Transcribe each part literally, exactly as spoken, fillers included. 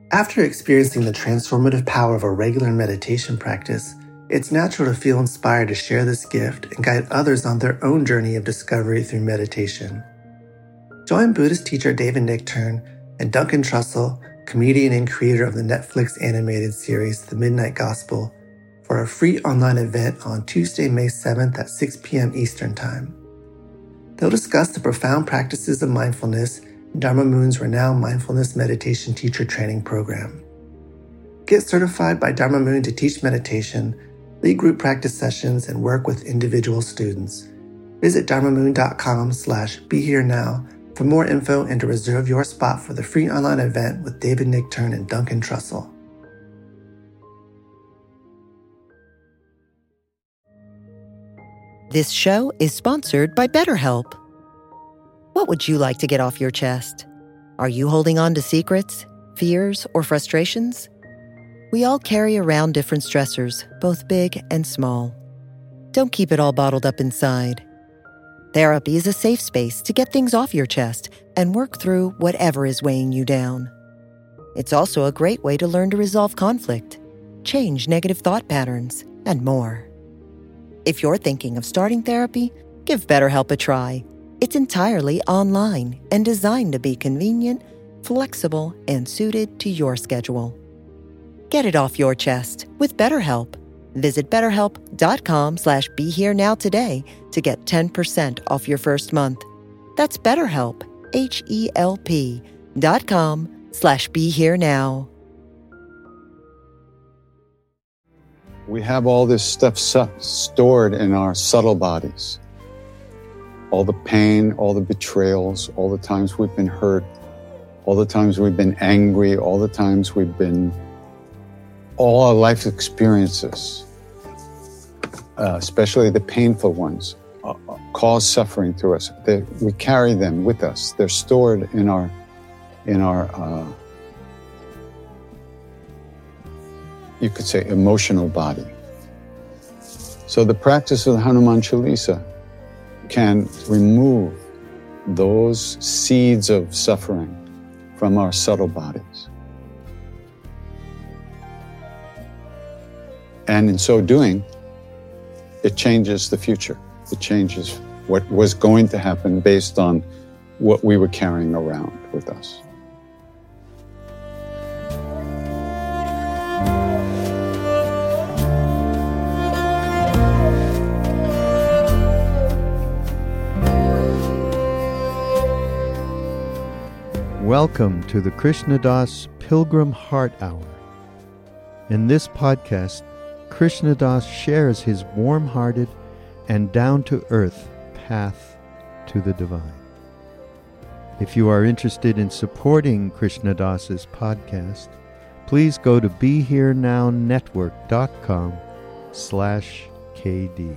After experiencing the transformative power of a regular meditation practice, it's natural to feel inspired to share this gift and guide others on their own journey of discovery through meditation. Join Buddhist teacher David Nichtern and Duncan Trussell, comedian and creator of the Netflix animated series The Midnight Gospel, for a free online event on Tuesday, May seventh at six p.m. Eastern Time. They'll discuss the profound practices of mindfulness in Dharma Moon's renowned mindfulness meditation teacher training program. Get certified by Dharma Moon to teach meditation, lead group practice sessions, and work with individual students. Visit dharmamoon.com slash be here now for more info and to reserve your spot for the free online event with David Nichtern and Duncan Trussell. This show is sponsored by BetterHelp. What would you like to get off your chest? Are you holding on to secrets, fears, or frustrations? We all carry around different stressors, both big and small. Don't keep it all bottled up inside. Therapy is a safe space to get things off your chest and work through whatever is weighing you down. It's also a great way to learn to resolve conflict, change negative thought patterns, and more. If you're thinking of starting therapy, give BetterHelp a try. It's entirely online and designed to be convenient, flexible, and suited to your schedule. Get it off your chest with BetterHelp. Visit betterhelp.com slash be here now today to get ten percent off your first month. That's BetterHelp, H-E-L-P dot com slash be here now. We have all this stuff su- stored in our subtle bodies. All the pain, all the betrayals, all the times we've been hurt, all the times we've been angry, all the times we've been, all our life experiences, uh, especially the painful ones, uh, cause suffering to us. They, we carry them with us. They're stored in our, in our, uh, you could say, emotional body. So the practice of the Hanuman Chalisa can remove those seeds of suffering from our subtle bodies. And in so doing, it changes the future. It changes what was going to happen based on what we were carrying around with us. Welcome to the Krishna Das Pilgrim Heart Hour. In this podcast, Krishna Das shares his warm-hearted and down-to-earth path to the divine. If you are interested in supporting Krishna Das's podcast, please go to BeHereNowNetwork.com slash KD.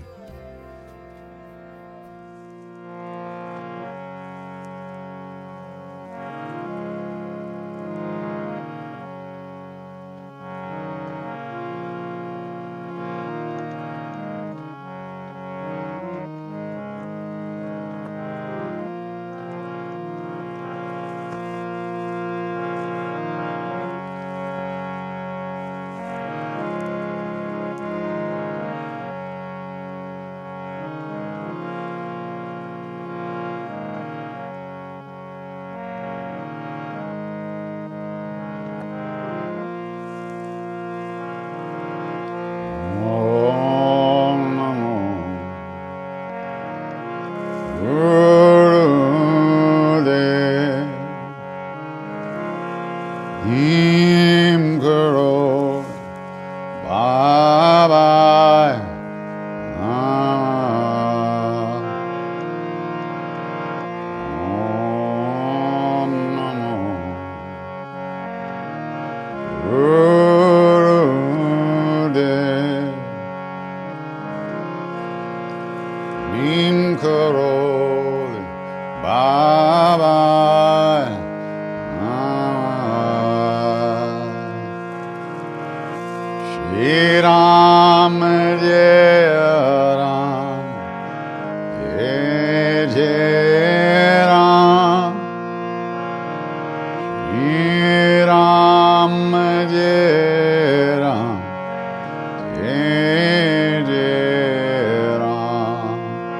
Ram Ram, Jai Ram, Jai Jai Ram.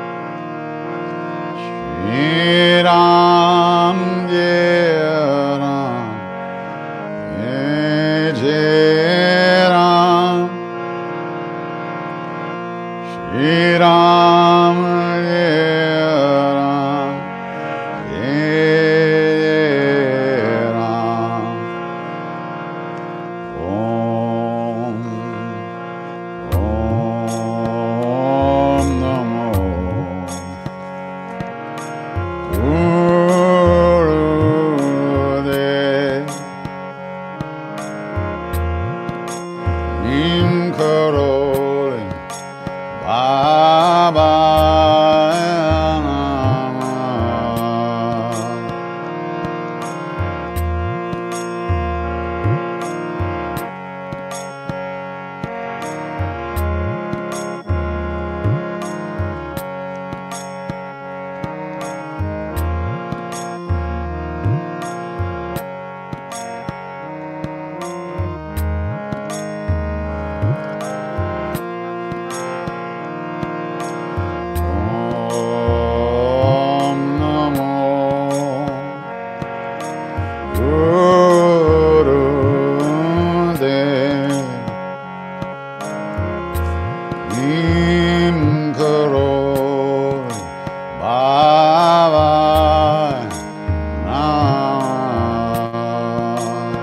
Shri Ram, Jai Ram, Jai Jai Ram. Shri Ram, Jai Ram, Jai Ram. Om, Om Namo Gurudev. Nim Karoli Baba Namah. Om Namo Gurudev. Nim Karoli Baba Namah.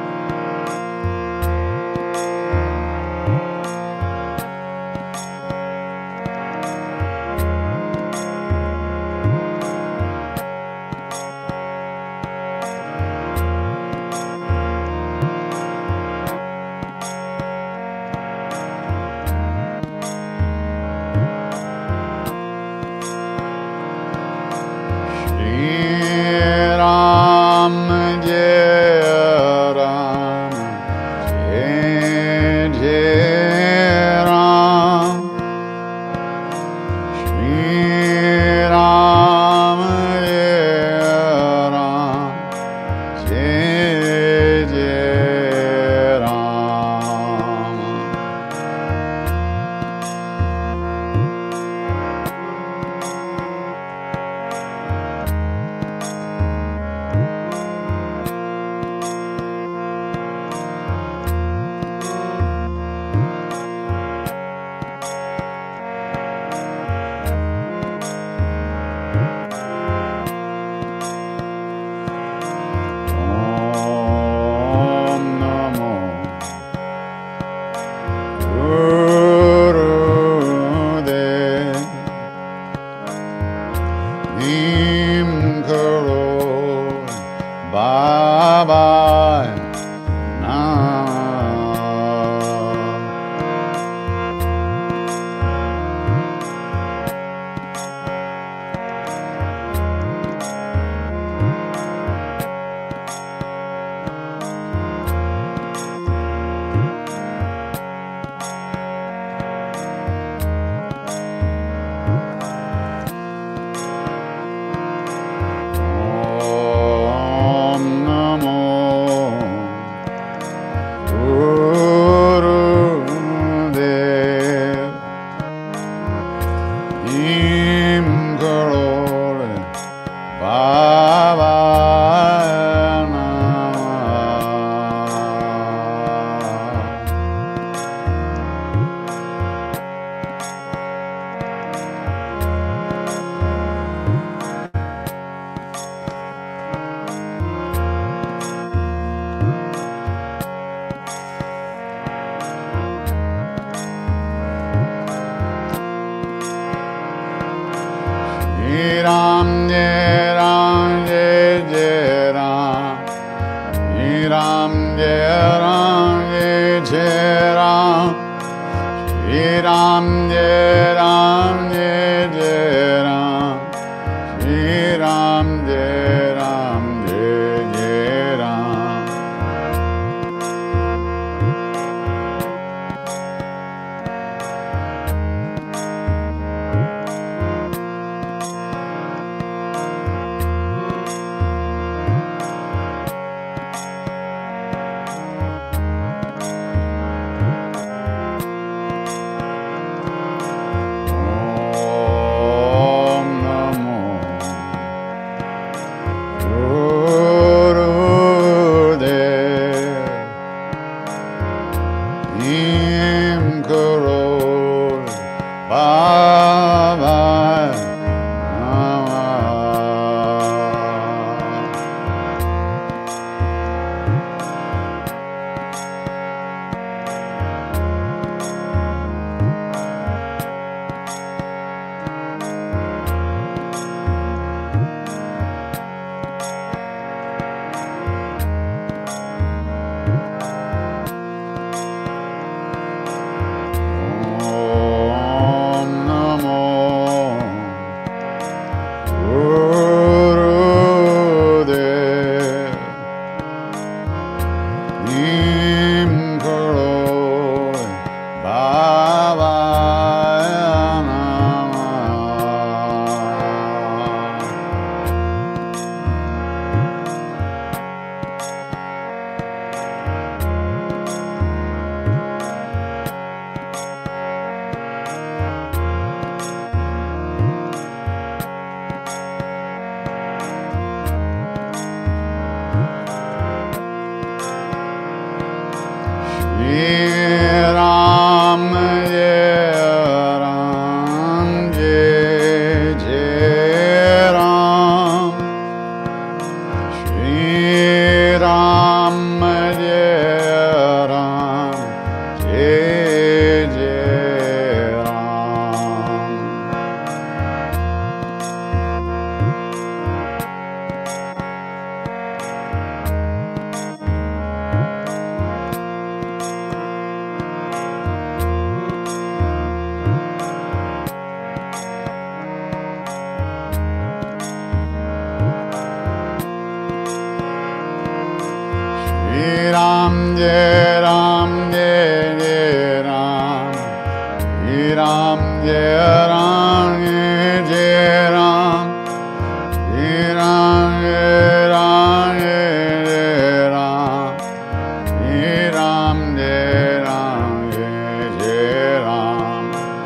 Shri Ram, Jai Ram, Jai Jai Ram. Shri Ram, Jai Ram, Jai Jai Ram. Om Namo Gurudev. Nim Karoli Baba Namah. Om Namo Gurudev. Nim Karoli Baba Shri Ram, Jai Ram, Jai Jai Ram. Shri Ram, Jai Ram, Jai Jai Ram. Shri Ram, Jai Ram, Jai Jai Ram. Shri Ram, Jai Ram, Jai Jai Ram. Nim Karo Baba Ram Jai Ram Jai Jai Ram Ram Jai Ram Jai Ram Ram Jai Ram Jai Ram Ram Jai Ram Jai Ram.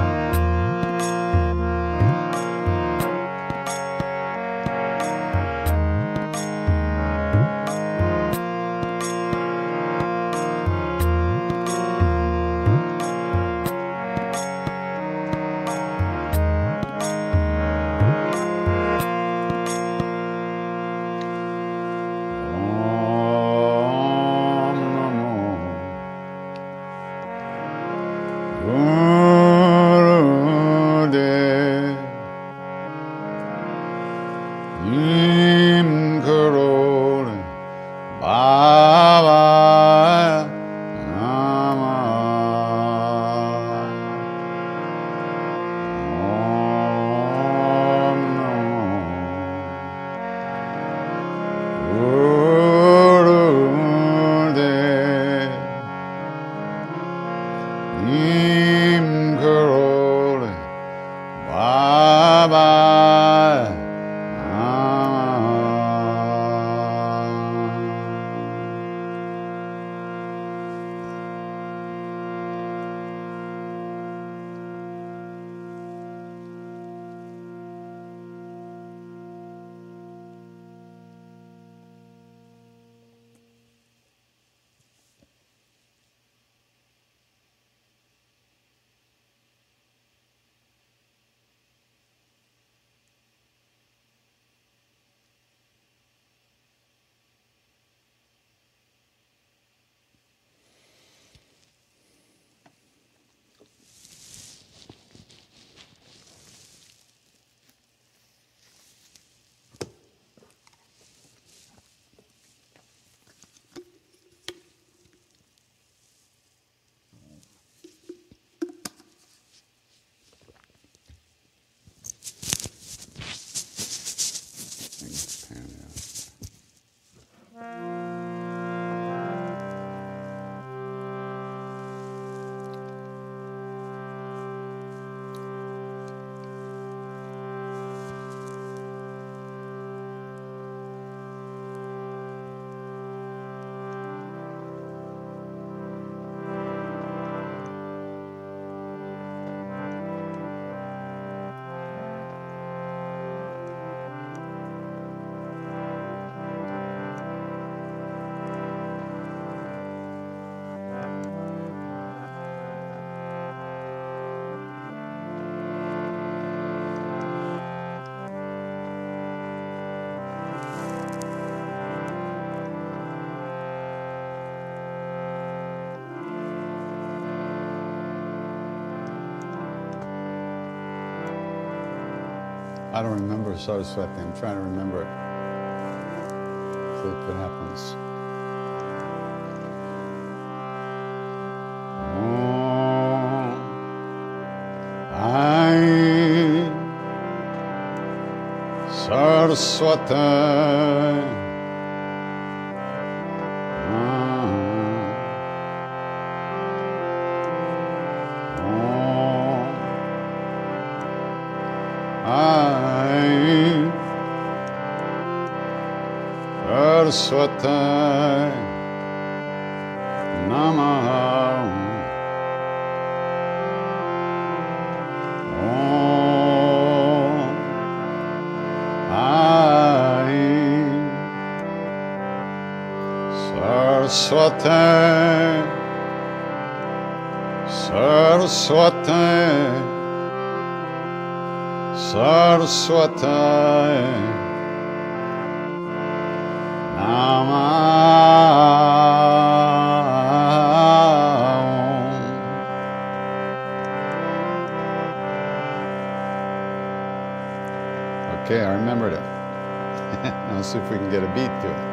I don't remember Saraswati. I'm trying to remember it. See if it happens. Saraswati. Saraswati Namaha. Om Aim Saraswati Saraswati Saraswati Okay, I remembered it. Now let's see if we can get a beat to it.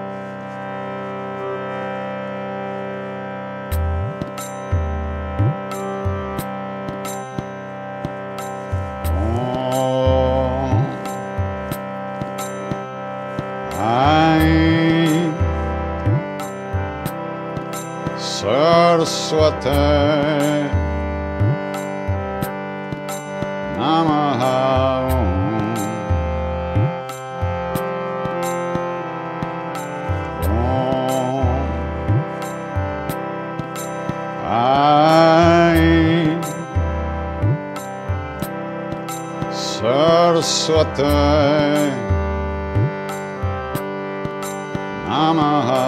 Om Aim Saraswati Namaha. Saraswati Namaha.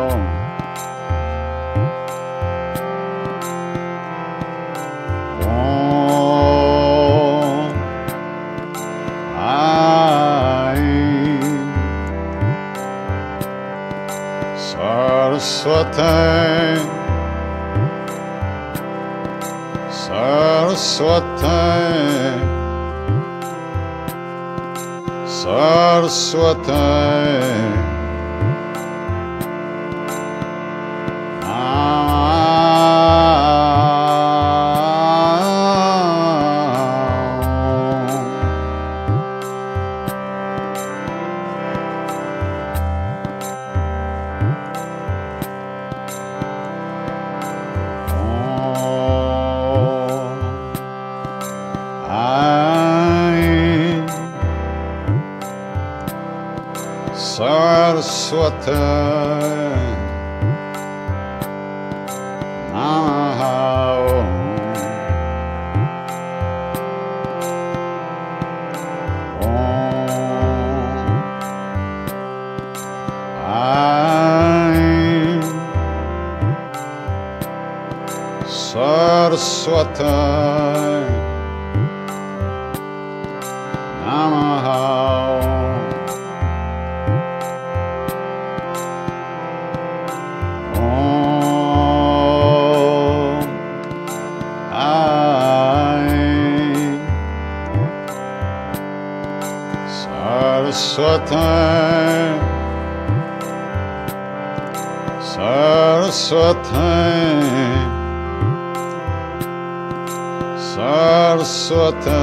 Om Aim Saraswati Saraswati Saraswati Saraswati Namaha. Om Aim Saraswati Namaha. Saraswati Saraswati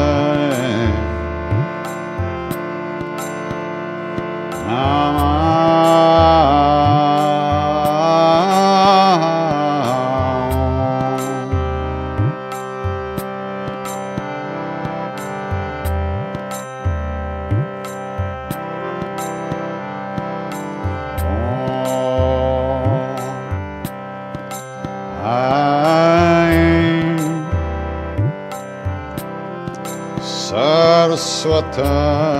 Saraswati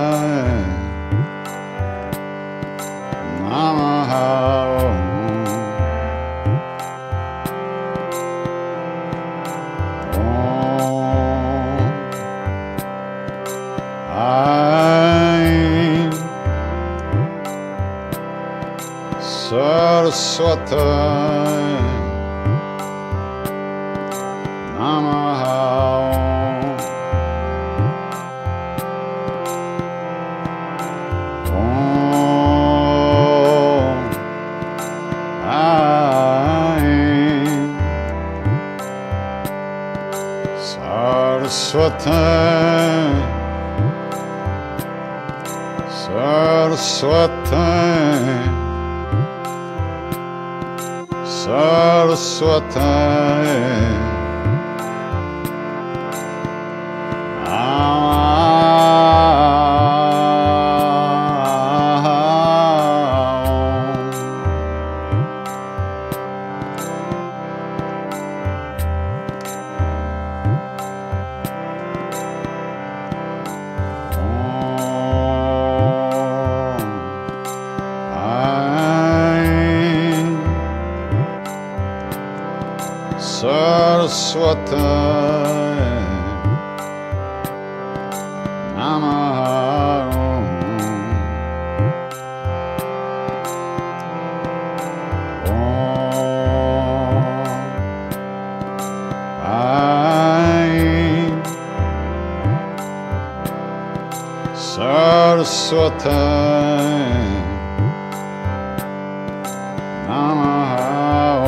Namaha. Om Aim Saraswati Namaha. Saraswati Saraswati Saraswati Namaha. Saraswatai Namaha. Saraswatai Namaha.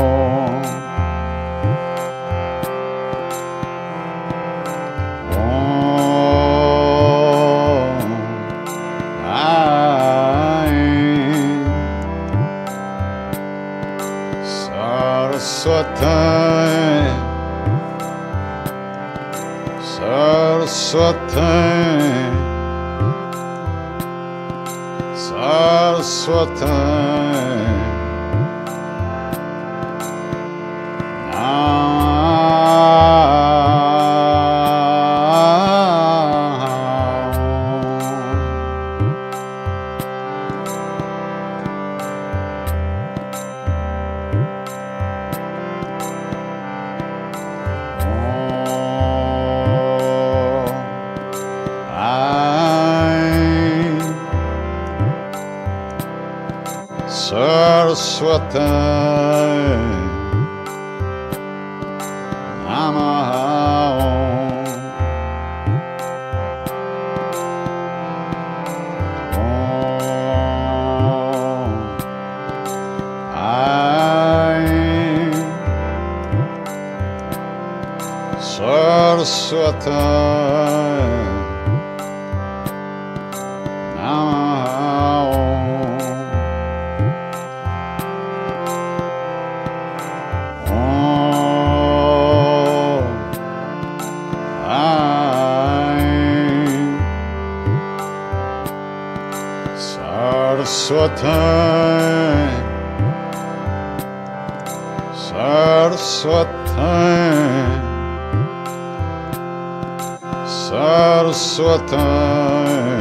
Om Aim Saraswatai Saraswatai Saraswatai Saraswatai Namaha. Om Aim Saraswatai Namaha. Saraswatai Saraswatai Saraswatai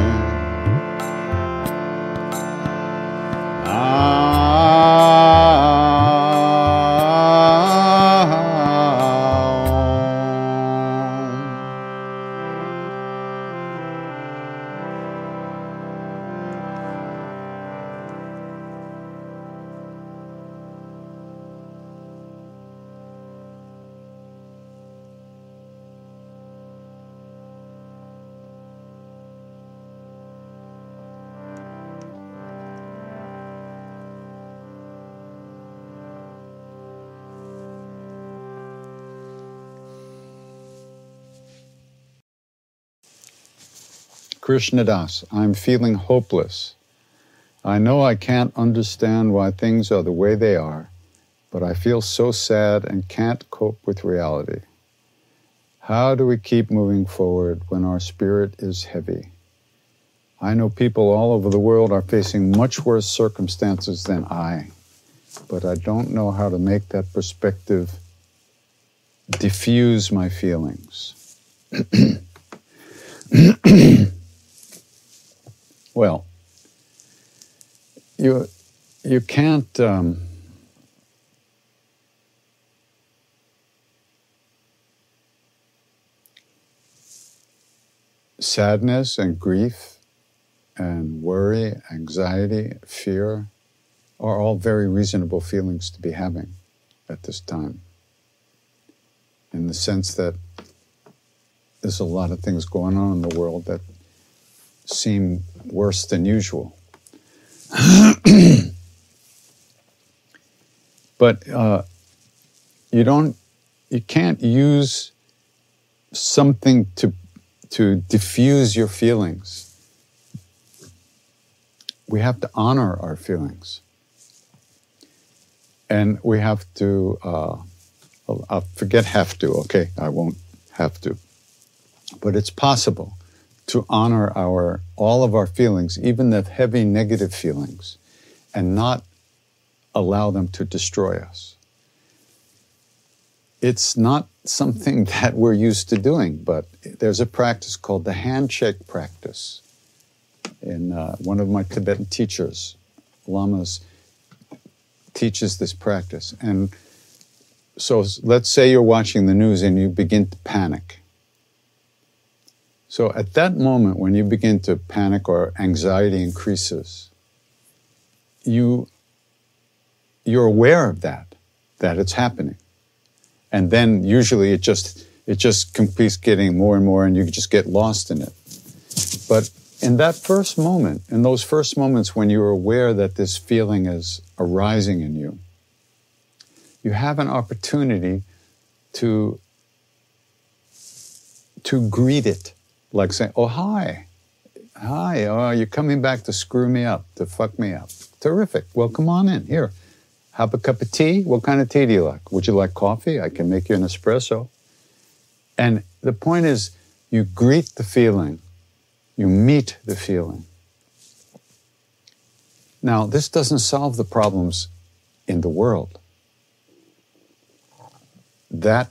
Krishnadas, I'm feeling hopeless. I know I can't understand why things are the way they are, but I feel so sad and can't cope with reality. How do we keep moving forward when our spirit is heavy? I know people all over the world are facing much worse circumstances than I, but I don't know how to make that perspective diffuse my feelings. Well, you you can't um, sadness and grief and worry, anxiety, fear are all very reasonable feelings to be having at this time, in the sense that there's a lot of things going on in the world that seem worse than usual. But uh, you don't, you can't use something to to diffuse your feelings. We have to honor our feelings, and we have to. Uh, I'll, I'll forget have to. Okay, I won't have to. But it's possible to honor our all of our feelings, even the heavy negative feelings, and not allow them to destroy us. It's not something that we're used to doing, but there's a practice called the handshake practice. And uh, one of my Tibetan teachers, lamas, teaches this practice. And so let's say you're watching the news and you begin to panic. So at that moment when you begin to panic or anxiety increases, you, you're aware of that, that it's happening. And then usually it just, it just keeps getting more and more and you just get lost in it. But in that first moment, in those first moments when you're aware that this feeling is arising in you, you have an opportunity to, to greet it. Like saying, oh, hi, hi, oh, you're coming back to screw me up, to fuck me up. Terrific. Well, come on in. Here, have a cup of tea. What kind of tea do you like? Would you like coffee? I can make you an espresso. And the point is, you greet the feeling. You meet the feeling. Now, this doesn't solve the problems in the world. That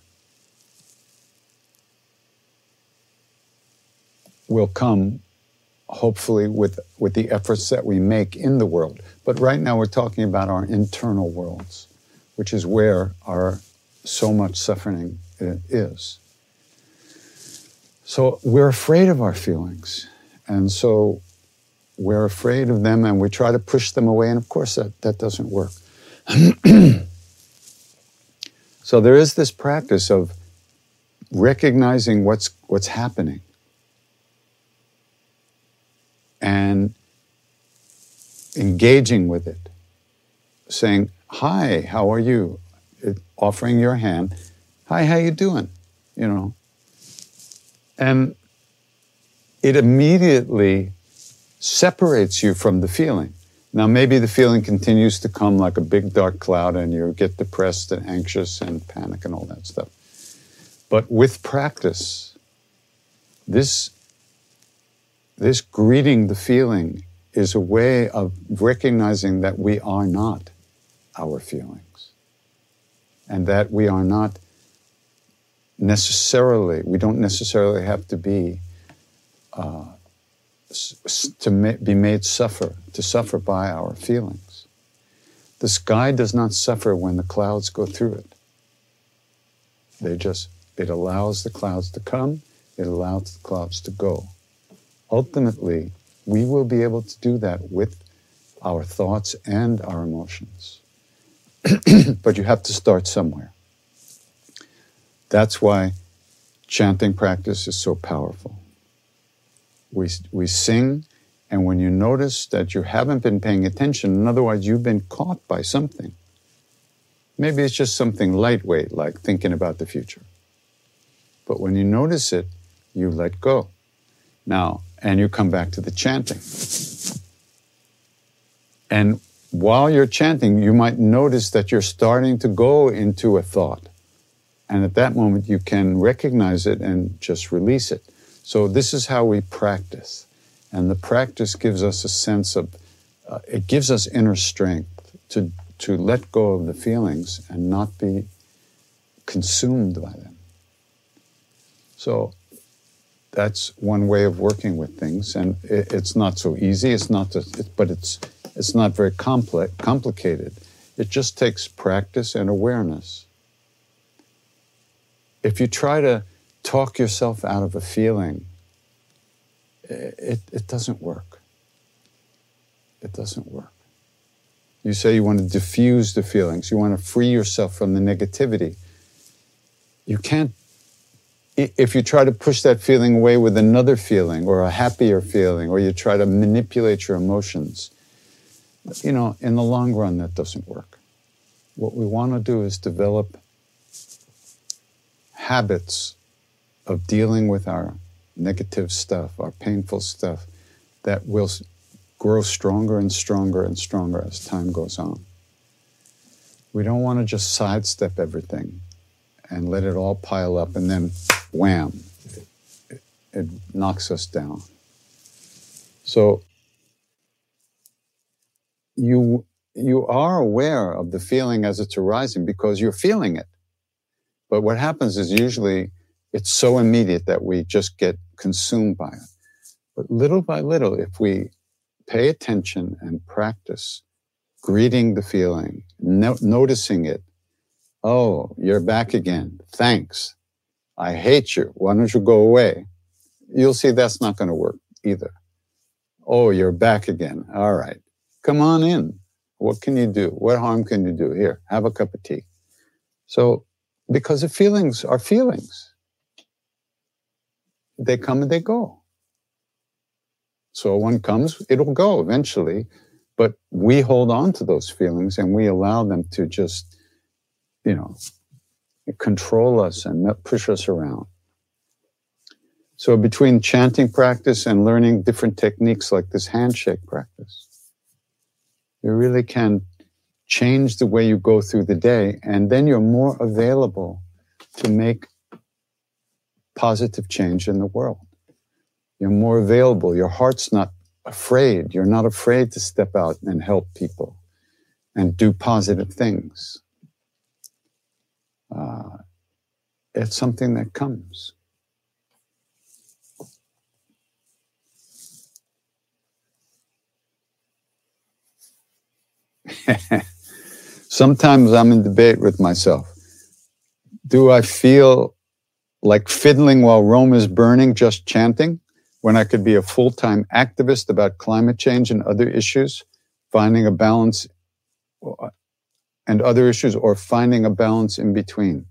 will come, hopefully, with, with the efforts that we make in the world. But right now we're talking about our internal worlds, which is where our so much suffering is. So we're afraid of our feelings. And so we're afraid of them and we try to push them away. And of course that, that doesn't work. So there is this practice of recognizing what's, what's happening. And engaging with it, saying, hi, how are you? It, offering your hand, hi, how you doing? You know, and it immediately separates you from the feeling. Now, maybe the feeling continues to come like a big dark cloud and you get depressed and anxious and panic and all that stuff. But with practice, this This greeting the feeling is a way of recognizing that we are not our feelings and that we are not necessarily, we don't necessarily have to be, uh, to ma- be made suffer, to suffer by our feelings. The sky does not suffer when the clouds go through it. They just, it allows the clouds to come, it allows the clouds to go. Ultimately, we will be able to do that with our thoughts and our emotions. But you have to start somewhere. That's why chanting practice is so powerful. We, we sing, and when you notice that you haven't been paying attention, and otherwise you've been caught by something, maybe it's just something lightweight, like thinking about the future. But when you notice it, you let go. Now, and you come back to the chanting. And while you're chanting, you might notice that you're starting to go into a thought. And at that moment, you can recognize it and just release it. So this is how we practice. And the practice gives us a sense of, uh, it gives us inner strength to, to let go of the feelings and not be consumed by them. So that's one way of working with things, and it, it's not so easy. It's not, to, it, but it's it's not very complex, complicated. It just takes practice and awareness. If you try to talk yourself out of a feeling, it it doesn't work. It doesn't work. You say you want to diffuse the feelings. You want to free yourself from the negativity. You can't. If you try to push that feeling away with another feeling or a happier feeling, or you try to manipulate your emotions, you know, in the long run, that doesn't work. What we want to do is develop habits of dealing with our negative stuff, our painful stuff, that will grow stronger and stronger and stronger as time goes on. We don't want to just sidestep everything and let it all pile up and then wham, it, it, it knocks us down. So you, you are aware of the feeling as it's arising because you're feeling it. But what happens is usually it's so immediate that we just get consumed by it. But little by little, if we pay attention and practice greeting the feeling, no, noticing it, Oh, you're back again. Thanks. I hate you. Why don't you go away? You'll see that's not going to work either. Oh, you're back again. All right. Come on in. What can you do? What harm can you do? Here, have a cup of tea. So, because the feelings are feelings. They come and they go. So one comes, it'll go eventually, but we hold on to those feelings and we allow them to just, you know, control us and push us around. So between chanting practice and learning different techniques like this handshake practice, you really can change the way you go through the day, and then you're more available to make positive change in the world. You're more available. Your heart's not afraid. You're not afraid to step out and help people and do positive things. Uh, it's something that comes. Sometimes I'm in debate with myself. Do I feel like fiddling while Rome is burning, just chanting, when I could be a full-time activist about climate change and other issues, finding a balance and other issues, or finding a balance in between?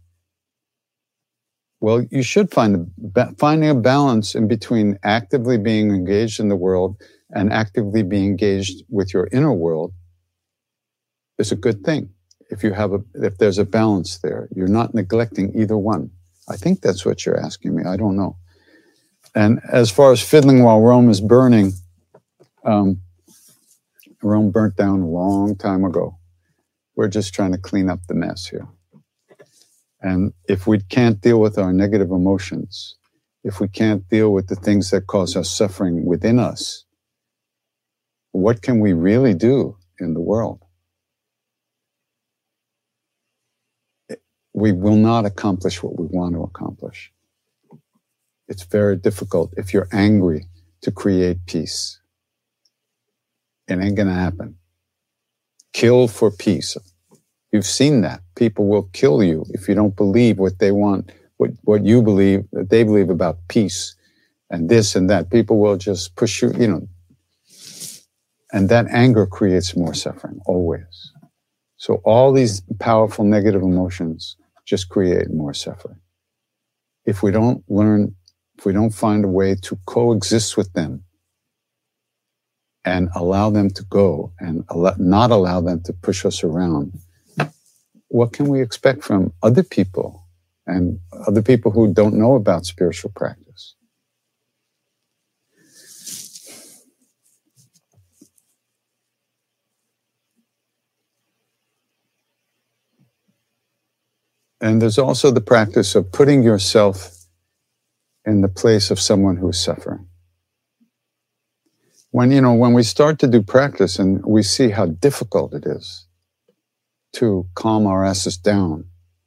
Well, you should find a, finding a balance in between actively being engaged in the world and actively being engaged with your inner world is a good thing. If you have a, if there's a balance there, you're not neglecting either one. I think that's what you're asking me. I don't know. And as far as fiddling while Rome is burning, um, Rome burnt down a long time ago. We're just trying to clean up the mess here. And if we can't deal with our negative emotions, if we can't deal with the things that cause us suffering within us, what can we really do in the world? We will not accomplish what we want to accomplish. It's very difficult if you're angry to create peace. It ain't gonna happen. Kill for peace. You've seen that. People will kill you if you don't believe what they want, what, what you believe, that they believe about peace and this and that. People will just push you, you know. And that anger creates more suffering, always. So all these powerful negative emotions just create more suffering. If we don't learn, if we don't find a way to coexist with them and allow them to go and not allow them to push us around, what can we expect from other people and other people who don't know about spiritual practice? And there's also the practice of putting yourself in the place of someone who's suffering. When, you know, when we start to do practice and we see how difficult it is to calm our asses down,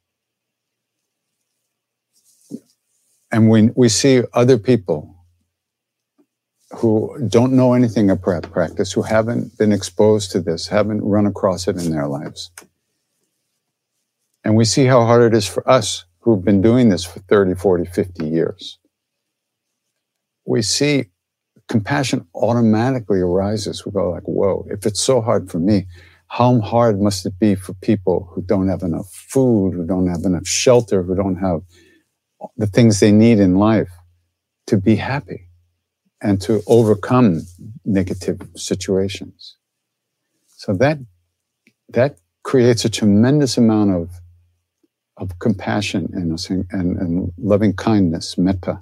and we, we see other people who don't know anything about practice, who haven't been exposed to this, haven't run across it in their lives. And we see how hard it is for us who've been doing this for thirty, forty, fifty years. We see compassion automatically arises. We go like, whoa, if it's so hard for me, how hard must it be for people who don't have enough food, who don't have enough shelter, who don't have the things they need in life to be happy and to overcome negative situations. So that, that creates a tremendous amount of of compassion in us and, and, and loving kindness, metta.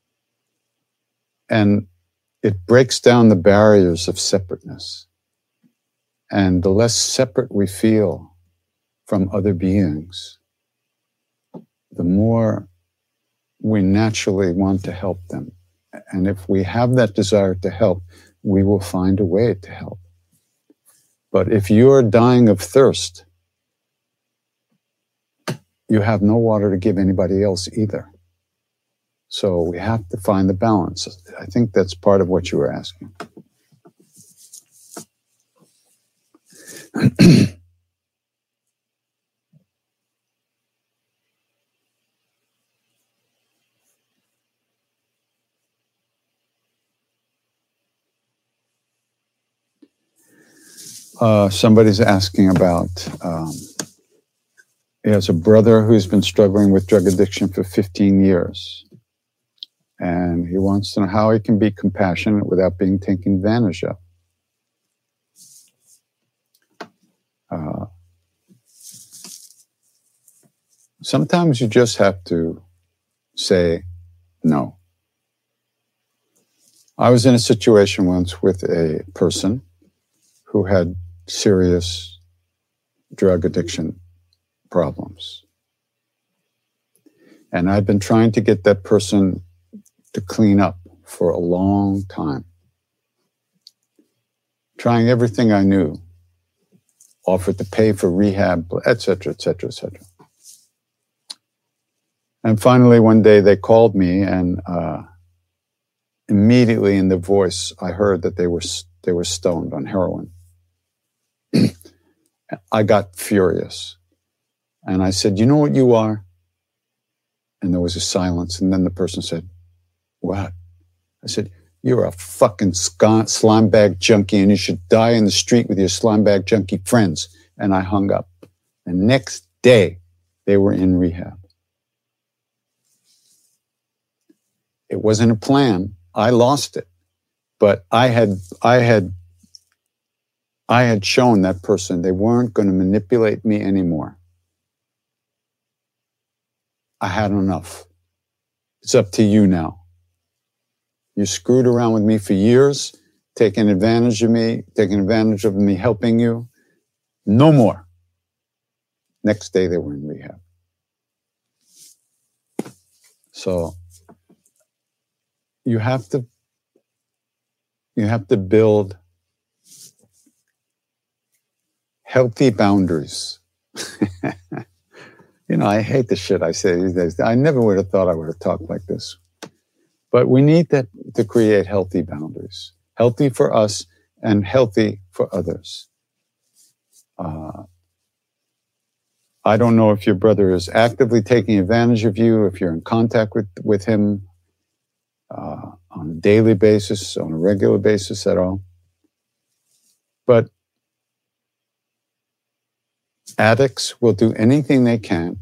And it breaks down the barriers of separateness. And the less separate we feel from other beings, the more we naturally want to help them. And if we have that desire to help, we will find a way to help. But if you're dying of thirst, you have no water to give anybody else either. So we have to find the balance. I think that's part of what you were asking. Uh, somebody's asking about, um, he has a brother who's been struggling with drug addiction for fifteen years. And he wants to know how he can be compassionate without being taken advantage of. Uh, sometimes you just have to say no. I was in a situation once with a person who had serious drug addiction problems. And I'd been trying to get that person to clean up for a long time. Trying everything I knew, offered to pay for rehab, et cetera, et cetera, et cetera. And finally, one day they called me, and uh, immediately in their voice, I heard that they were they were stoned on heroin. I got furious. And I said, you know what you are? And there was a silence. And then the person said, what? I said, you're a fucking slime bag junkie and you should die in the street with your slime bag junkie friends. And I hung up. The next day, they were in rehab. It wasn't a plan. I lost it. But I had, I had, I had shown that person they weren't going to manipulate me anymore. I had enough. It's up to you now. You screwed around with me for years, taking advantage of me, taking advantage of me helping you. No more. Next day they were in rehab. So you have to, you have to build healthy boundaries. You know, I hate the shit I say these days. I never would have thought I would have talked like this. But we need to, to create healthy boundaries. Healthy for us and healthy for others. Uh, I don't know if your brother is actively taking advantage of you, if you're in contact with, with him uh, on a daily basis, on a regular basis at all. But addicts will do anything they can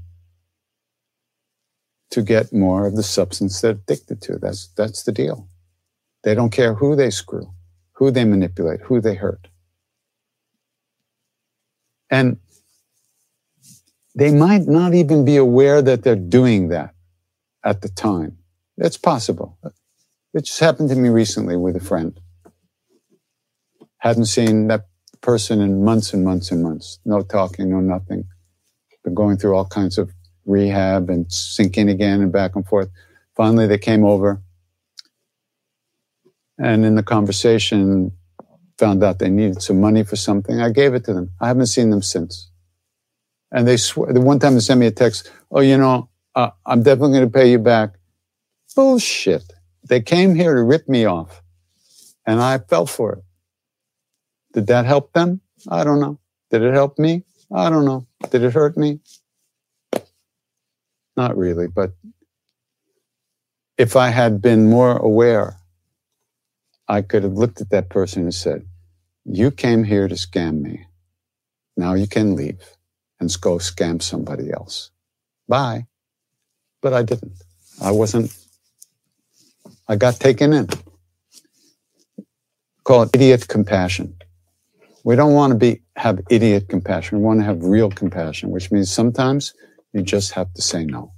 to get more of the substance they're addicted to. That's, that's the deal. They don't care who they screw, who they manipulate, who they hurt. And they might not even be aware that they're doing that at the time. It's possible. It just happened to me recently with a friend. Hadn't seen that person in months and months and months. No talking, no nothing. Been going through all kinds of rehab and sinking again and back and forth. Finally, they came over. And in the conversation, found out they needed some money for something. I gave it to them. I haven't seen them since. And they swear, the one time they sent me a text, oh, you know, uh, I'm definitely going to pay you back. Bullshit. They came here to rip me off. And I fell for it. Did that help them? I don't know. Did it help me? I don't know. Did it hurt me? Not really, but if I had been more aware, I could have looked at that person and said, you came here to scam me. Now you can leave and go scam somebody else. Bye. But I didn't. I wasn't, I got taken in. Call it idiot compassion. We don't want to be have idiot compassion. We want to have real compassion, which means sometimes you just have to say no.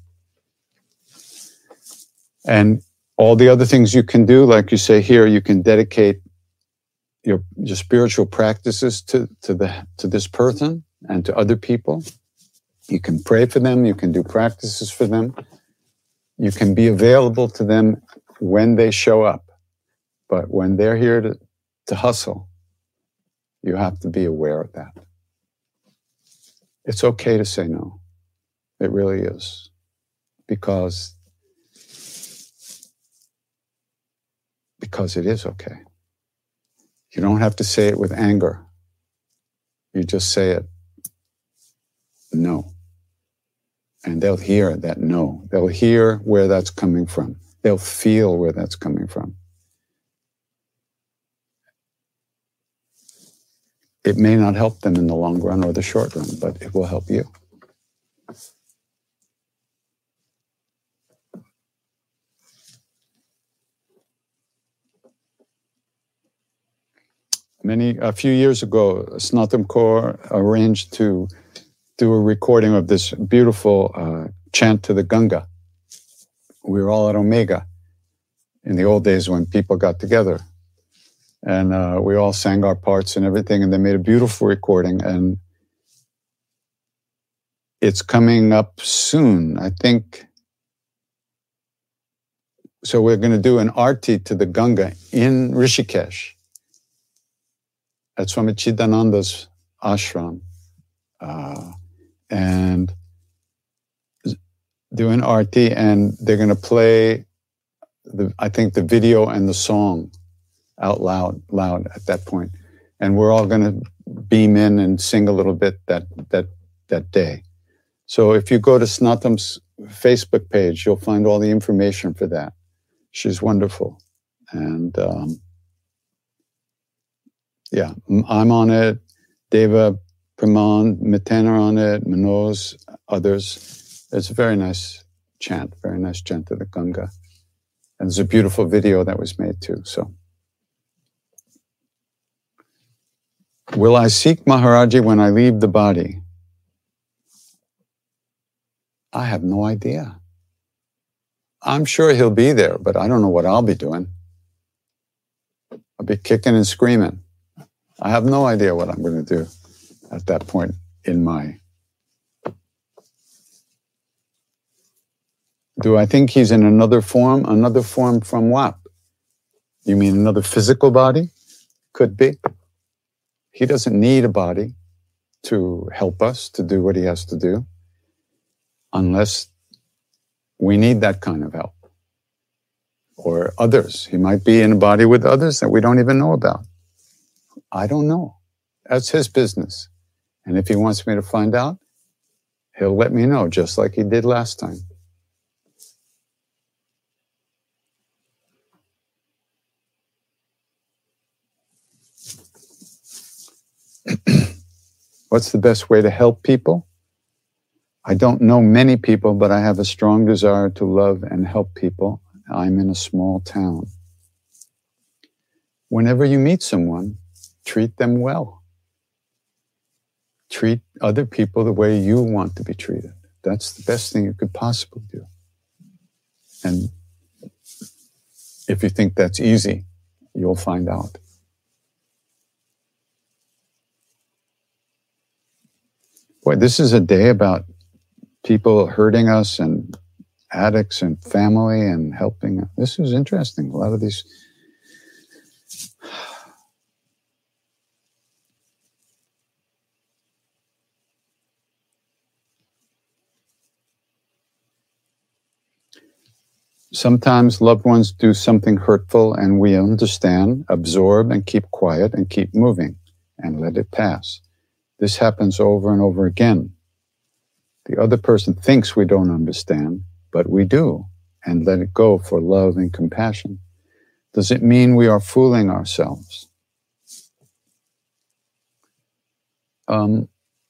And all the other things you can do, like you say here, you can dedicate your, your spiritual practices to, to, the, to this person and to other people. You can pray for them. You can do practices for them. You can be available to them when they show up. But when they're here to, to hustle, you have to be aware of that. It's okay to say no. It really is. Because, because it is okay. You don't have to say it with anger. You just say it, no. And they'll hear that no. They'll hear where that's coming from. They'll feel where that's coming from. it may not help them in the long run or the short run, but it will help you. Many, a few years ago, Snatam Kaur arranged to do a recording of this beautiful uh, chant to the Ganga. We were all at Omega in the old days when people got together. And uh, we all sang our parts and everything, and they made a beautiful recording. And it's coming up soon, I think. So we're going to do an arti to the Ganga in Rishikesh at Swami Chidananda's ashram. Uh, and do an arti, and they're going to play, the, I think, the video and the song out loud, loud at that point. And we're all going to beam in and sing a little bit that that that day. So if you go to Snatam's Facebook page, you'll find all the information for that. She's wonderful. And um, yeah, I'm on it. Deva, Praman, Miten are on it, Manoj, others. It's a very nice chant, very nice chant to the Ganga. And there's a beautiful video that was made too, so. Will I seek Maharaji when I leave the body? I have no idea. I'm sure he'll be there, but I don't know what I'll be doing. I'll be kicking and screaming. I have no idea what I'm going to do at that point in my... Do I think he's in another form? Another form from what? You mean another physical body? Could be. He doesn't need a body to help us to do what he has to do, unless we need that kind of help. Or others. He might be in a body with others that we don't even know about. I don't know. That's his business. And if he wants me to find out, he'll let me know, just like he did last time. What's the best way to help people? I don't know many people, but I have a strong desire to love and help people. I'm in a small town. Whenever you meet someone, treat them well. Treat other people the way you want to be treated. That's the best thing you could possibly do. And if you think that's easy, you'll find out. Boy, this is a day about people hurting us and addicts and family and helping. This is interesting. A lot of these. Sometimes loved ones do something hurtful and we understand, absorb, and keep quiet and keep moving and let it pass. This happens over and over again. The other person thinks we don't understand, but we do, and let it go for love and compassion. Does it mean we are fooling ourselves? Um,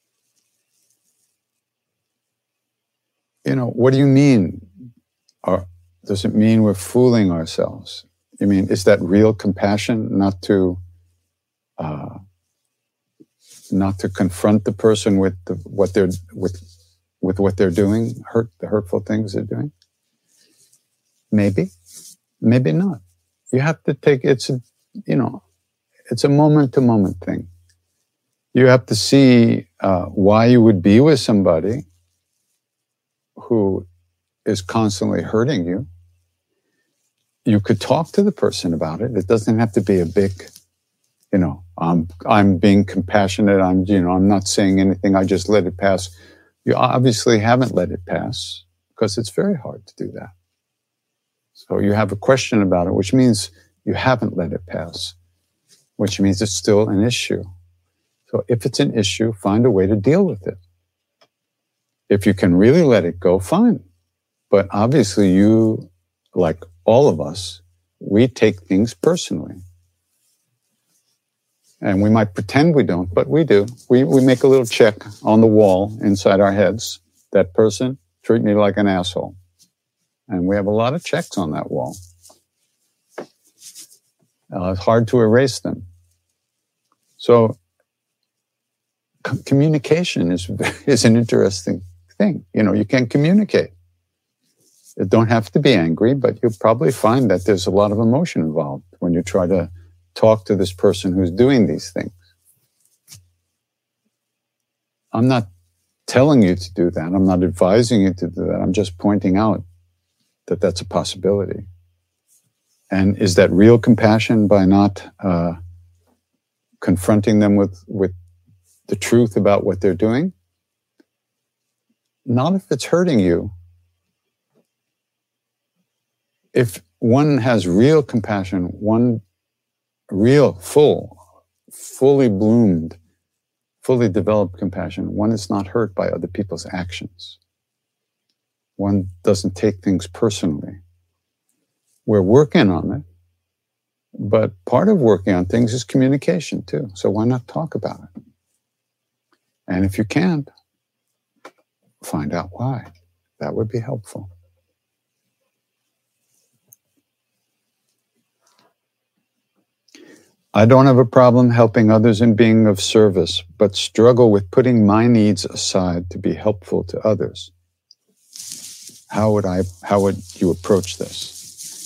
you know, what do you mean? Are, does it mean we're fooling ourselves? You mean, is that real compassion, not to... Uh, not to confront the person with the, what they're with with what they're doing, hurt the hurtful things they're doing? Maybe, maybe not. You have to take it's a, you know, it's a moment to moment thing. You have to see uh, why you would be with somebody who is constantly hurting you. You could talk to the person about it. It doesn't have to be a big, you know, I'm, I'm being compassionate. I'm, you know, I'm not saying anything. I just let it pass. You obviously haven't let it pass because it's very hard to do that. So you have a question about it, which means you haven't let it pass, which means it's still an issue. So if it's an issue, find a way to deal with it. If you can really let it go, fine. But obviously you, like all of us, we take things personally. And we might pretend we don't, but we do. We, we make a little check on the wall inside our heads. That person treat me like an asshole. And we have a lot of checks on that wall. Uh, it's hard to erase them. So c- communication is, is an interesting thing. You know, you can communicate. You don't have to be angry, but you'll probably find that there's a lot of emotion involved when you try to talk to this person who's doing these things. I'm not telling you to do that. I'm not advising you to do that. I'm just pointing out that that's a possibility. And is that real compassion by not uh, confronting them with, with the truth about what they're doing? Not if it's hurting you. If one has real compassion, one real, full, fully bloomed, fully developed compassion, one is not hurt by other people's actions. One doesn't take things personally. We're working on it, but part of working on things is communication too. So why not talk about it? And if you can't, find out why. That would be helpful. I don't have a problem helping others and being of service, but struggle with putting my needs aside to be helpful to others. How would I, how would you approach this?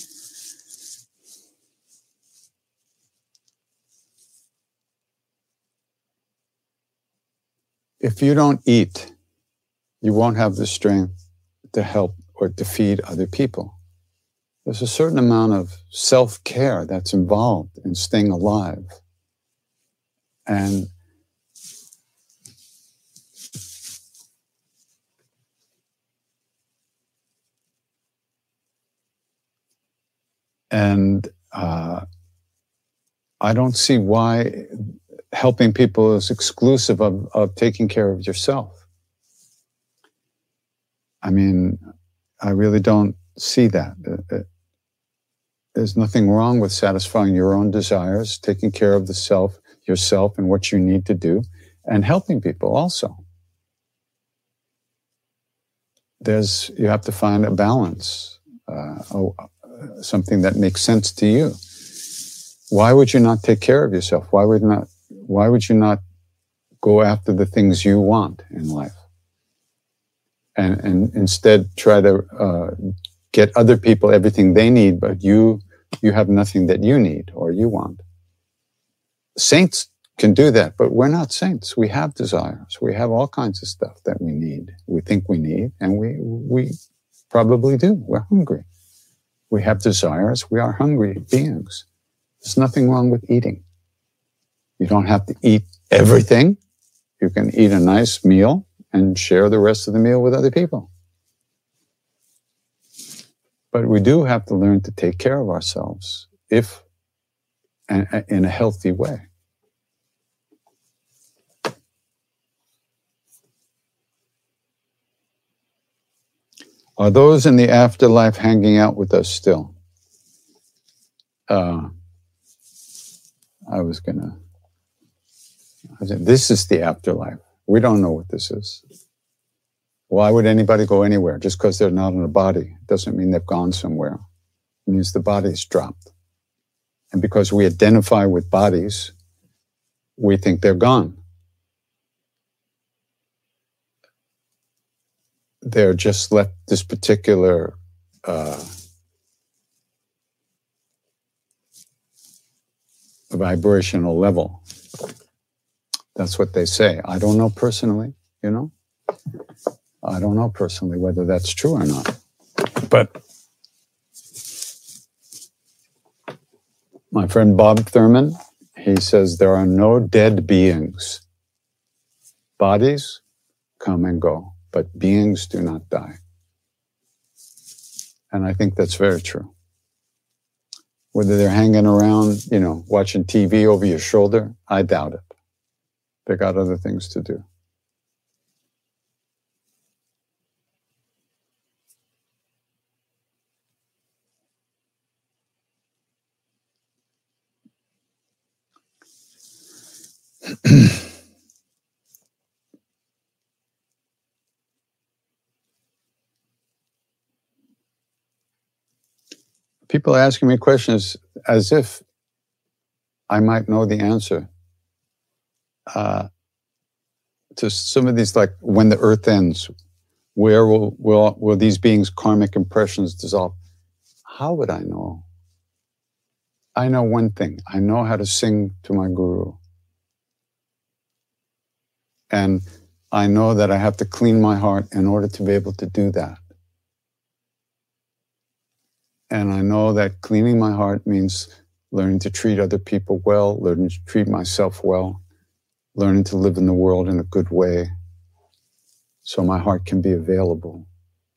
If you don't eat, you won't have the strength to help or to feed other people. There's a certain amount of self-care that's involved in staying alive. And and uh, I don't see why helping people is exclusive of, of taking care of yourself. I mean, I really don't see that. There's nothing wrong with satisfying your own desires, taking care of the self, yourself and what you need to do, and helping people also. There's, you have to find a balance, uh, oh, something that makes sense to you. Why would you not take care of yourself? Why would not, why would you not go after the things you want in life? And, and instead try to uh, get other people everything they need, but you you have nothing that you need or you want. Saints can do that, but we're not saints. We have desires. We have all kinds of stuff that we need, we think we need, and we we probably do. We're hungry. We have desires. We are hungry beings. There's nothing wrong with eating. You don't have to eat everything. You can eat a nice meal and share the rest of the meal with other people. But we do have to learn to take care of ourselves if, in a healthy way. Are those in the afterlife hanging out with us still? Uh, I was gonna, I was, this is the afterlife. We don't know what this is. Why would anybody go anywhere? Just because they're not in a body doesn't mean they've gone somewhere. It means the body's dropped. And because we identify with bodies, we think they're gone. They're just left this particular uh, vibrational level. That's what they say. I don't know personally, you know? I don't know personally whether that's true or not. But my friend Bob Thurman, he says there are no dead beings. Bodies come and go, but beings do not die. And I think that's very true. Whether they're hanging around, you know, watching T V over your shoulder, I doubt it. They got other things to do. People are asking me questions as if I might know the answer uh, to some of these, like when the earth ends, where will, will, will these beings' karmic impressions dissolve? How would I know? I know one thing. I know how to sing to my guru. And I know that I have to clean my heart in order to be able to do that. And I know that cleaning my heart means learning to treat other people well, learning to treat myself well, learning to live in the world in a good way so my heart can be available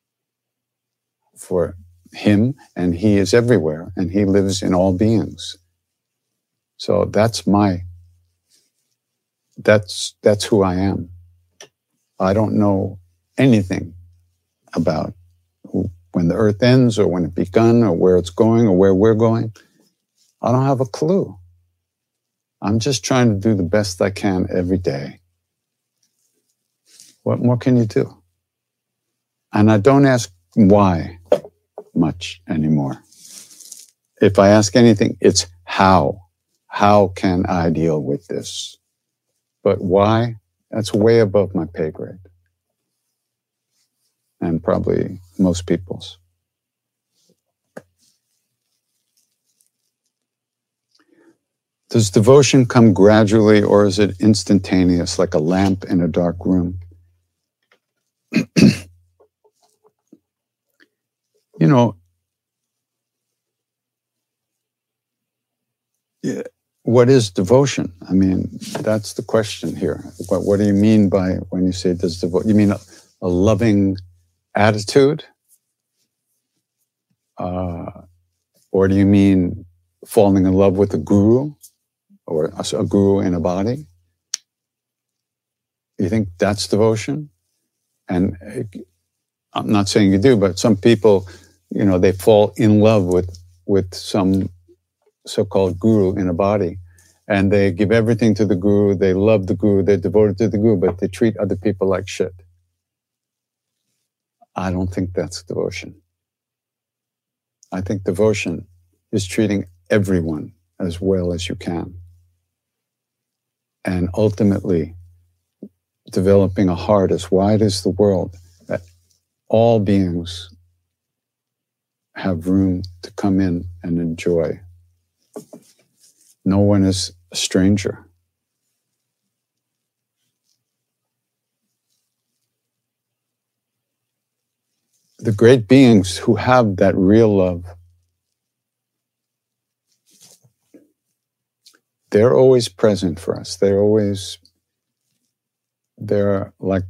for him, and he is everywhere, and he lives in all beings. So that's my, that's, that's who I am. I don't know anything about who, when the earth ends or when it begun or where it's going or where we're going. I don't have a clue. I'm just trying to do the best I can every day. What more can you do? And I don't ask why much anymore. If I ask anything, it's how. How can I deal with this? But why? That's way above my pay grade. And probably most people's. Does devotion come gradually, or is it instantaneous, like a lamp in a dark room? You know, yeah, what is devotion? I mean, that's the question here. What, what do you mean by when you say does devotion? You mean a, a loving attitude? Uh, or do you mean falling in love with a guru? Or a, a guru in a body? You think that's devotion? And I'm not saying you do, but some people, you know, they fall in love with, with some so-called guru in a body, and they give everything to the guru, they love the guru, they're devoted to the guru, but they treat other people like shit. I don't think that's devotion. I think devotion is treating everyone as well as you can. And ultimately, developing a heart as wide as the world, that all beings have room to come in and enjoy. No one is a stranger. The great beings who have that real love, they're always present for us. They're always, they're like,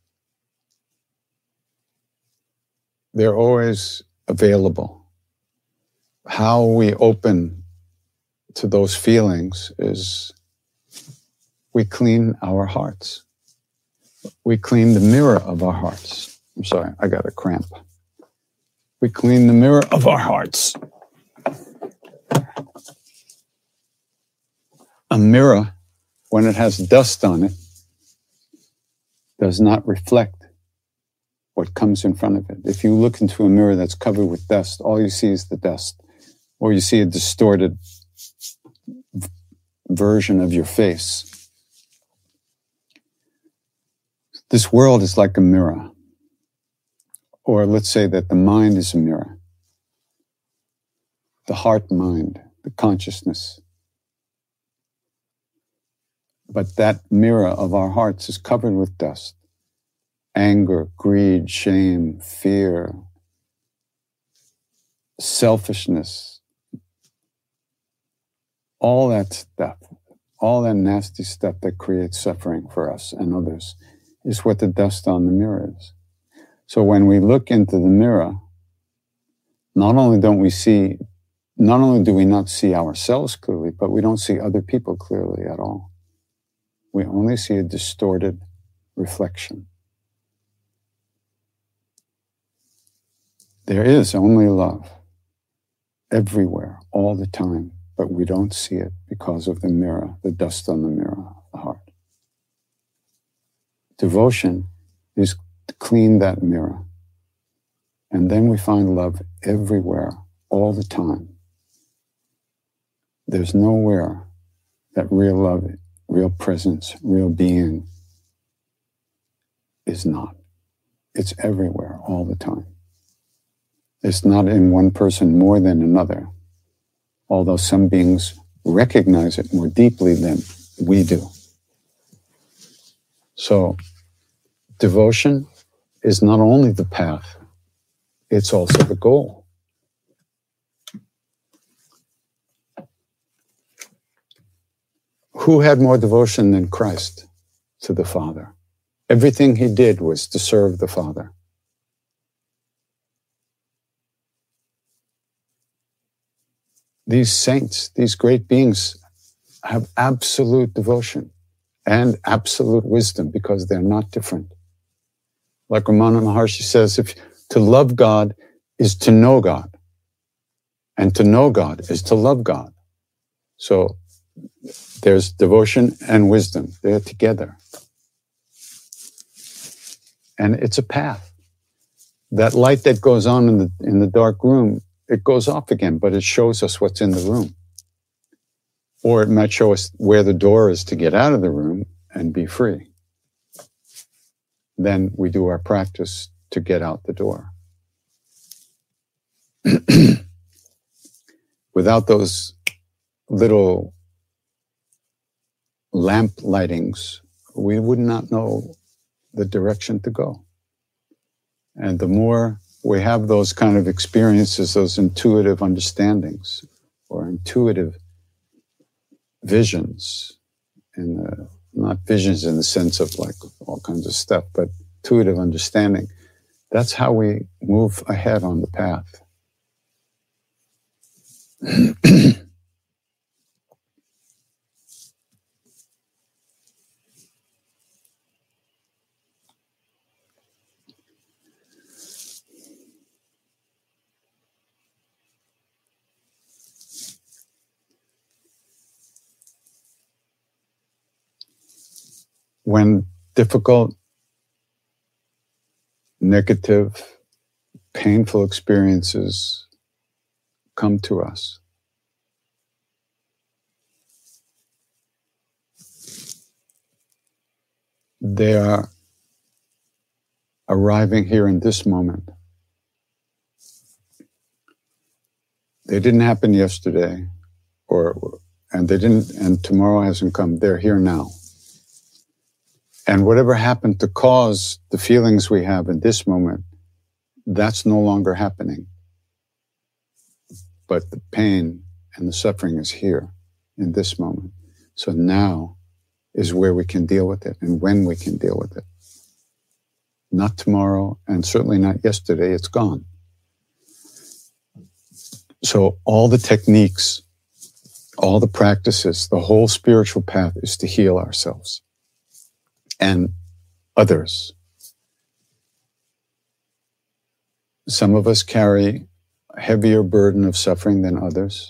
they're always available. How we open to those feelings is we clean our hearts. We clean the mirror of our hearts. I'm sorry, I got a cramp. We clean the mirror of our hearts. A mirror, when it has dust on it, does not reflect what comes in front of it. If you look into a mirror that's covered with dust, all you see is the dust, or you see a distorted v- version of your face. This world is like a mirror. Or let's say that the mind is a mirror. The heart mind, the consciousness. But that mirror of our hearts is covered with dust. Anger, greed, shame, fear, selfishness, all that stuff, all that nasty stuff that creates suffering for us and others is what the dust on the mirror is. So when we look into the mirror, not only don't we see, not only do we not see ourselves clearly, but we don't see other people clearly at all. We only see a distorted reflection. There is only love everywhere, all the time, but we don't see it because of the mirror, the dust on the mirror of the heart. Devotion is to clean that mirror. And then we find love everywhere, all the time. There's nowhere that real love, real presence, real being is not. It's everywhere, all the time. It's not in one person more than another, although some beings recognize it more deeply than we do. So, devotion is not only the path, it's also the goal. Who had more devotion than Christ to the Father? Everything he did was to serve the Father. These saints, these great beings, have absolute devotion and absolute wisdom because they're not different. Like Ramana Maharshi says, if to love God is to know God, and to know God is to love God. So there's devotion and wisdom. They're together. And it's a path. That light that goes on in the, in the dark room, it goes off again, but it shows us what's in the room. Or it might show us where the door is to get out of the room and be free. Then we do our practice to get out the door. Without those little lamp lightings, we would not know the direction to go. And the more we have those kind of experiences, those intuitive understandings, or intuitive visions, in the, not visions in the sense of like all kinds of stuff, but intuitive understanding, that's how we move ahead on the path. When difficult, negative, painful experiences come to us, they are arriving here in this moment. They didn't happen yesterday, or and they didn't, and tomorrow hasn't come. They're here now. And whatever happened to cause the feelings we have in this moment, that's no longer happening. But the pain and the suffering is here in this moment. So now is where we can deal with it and when we can deal with it. Not tomorrow, and certainly not yesterday. It's gone. So all the techniques, all the practices, the whole spiritual path is to heal ourselves and others. Some of us carry a heavier burden of suffering than others.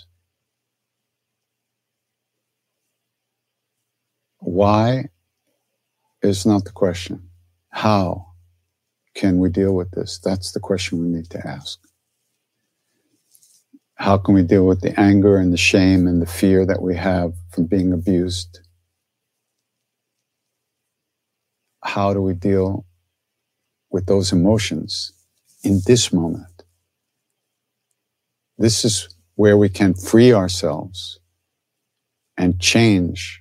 Why is not the question. How can we deal with this? That's the question we need to ask. How can we deal with the anger and the shame and the fear that we have from being abused? How do we deal with those emotions in this moment? This is where we can free ourselves and change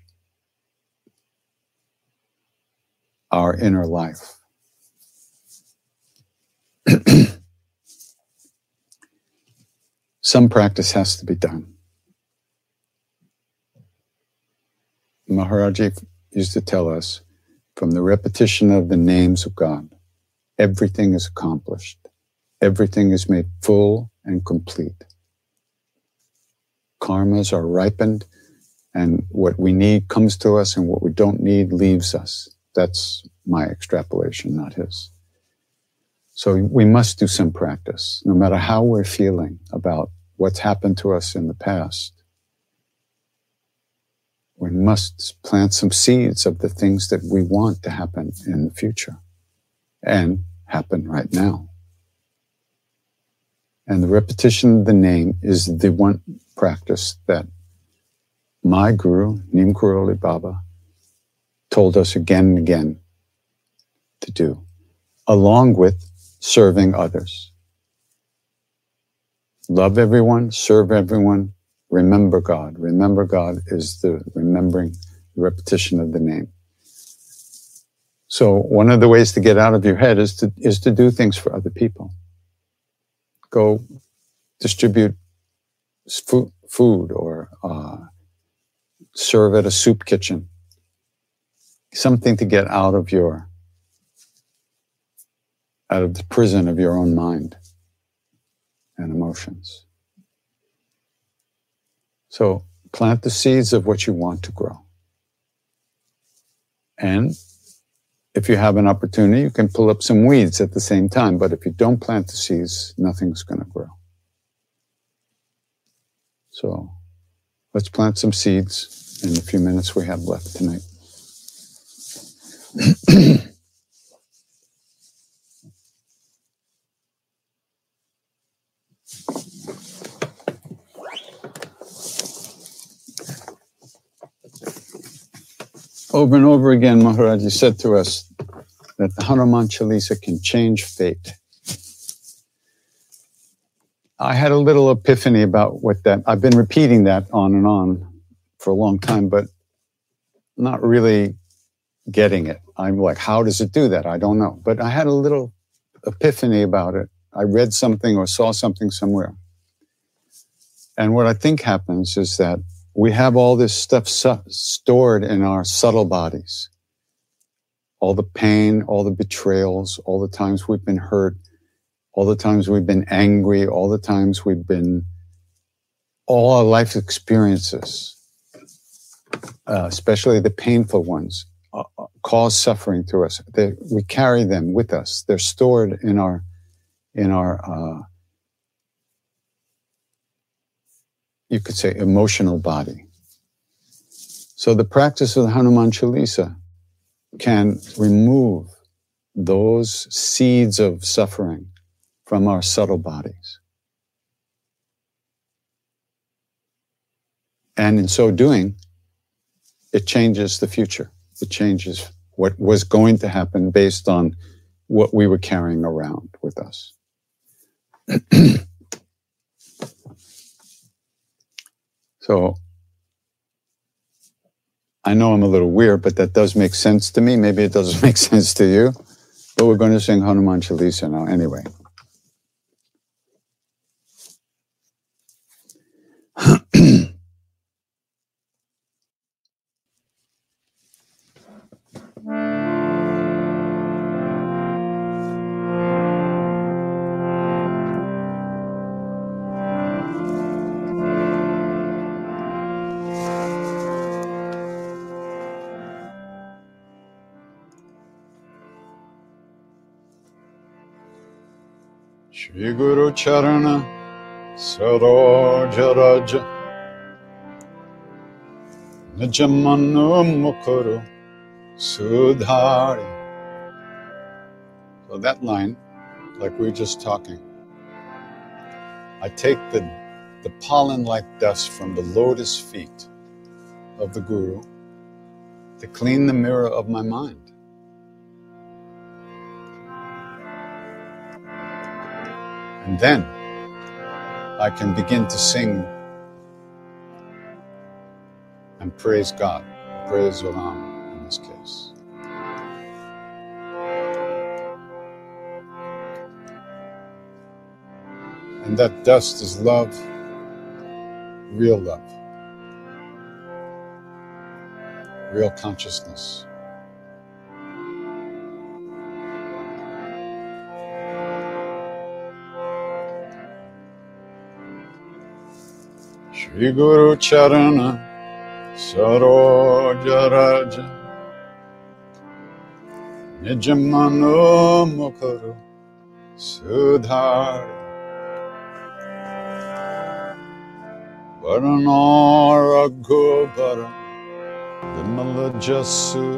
our inner life. Some practice has to be done. Maharaji used to tell us, from the repetition of the names of God, everything is accomplished. Everything is made full and complete. Karmas are ripened, and what we need comes to us, and what we don't need leaves us. That's my extrapolation, not his. So we must do some practice, no matter how we're feeling about what's happened to us in the past. We must plant some seeds of the things that we want to happen in the future and happen right now. And the repetition of the name is the one practice that my guru, Neem Karoli Baba, told us again and again to do, along with serving others. Love everyone, serve everyone, remember God. Remember God is the remembering, the repetition of the name. So one of the ways to get out of your head is to is to do things for other people. Go distribute food, food or uh, serve at a soup kitchen. Something to get out of your, out of the prison of your own mind and emotions. So plant the seeds of what you want to grow. And if you have an opportunity, you can pull up some weeds at the same time. But if you don't plant the seeds, nothing's going to grow. So let's plant some seeds in the few minutes we have left tonight. Over and over again, Maharaj, you said to us that the Hanuman Chalisa can change fate. I had a little epiphany about what that, I've been repeating that on and on for a long time, but not really getting it. I'm like, how does it do that? I don't know. But I had a little epiphany about it. I read something or saw something somewhere. And what I think happens is that we have all this stuff su- stored in our subtle bodies. All the pain, all the betrayals, all the times we've been hurt, all the times we've been angry, all the times we've been, all our life experiences, uh, especially the painful ones, uh, cause suffering to us. They, we carry them with us. They're stored in our, in our, uh, you could say, emotional body. So the practice of the Hanuman Chalisa can remove those seeds of suffering from our subtle bodies. And in so doing, it changes the future. It changes what was going to happen based on what we were carrying around with us. So, I know I'm a little weird, but that does make sense to me. Maybe it doesn't make sense to you. But we're going to sing Hanuman Chalisa now anyway. Shri Guru Charana Saroja Raja Nijamanu Mukuru Sudhari. So that line, like we were just talking, I take the, the pollen-like dust from the lotus feet of the Guru to clean the mirror of my mind. And then I can begin to sing and praise God, praise Ram in this case. And that dust is love, real love, real consciousness. Shri Guru Charana Saroja Raja Nijamanu Mukuru Sudhar Varana Raghubara Vimala Jasu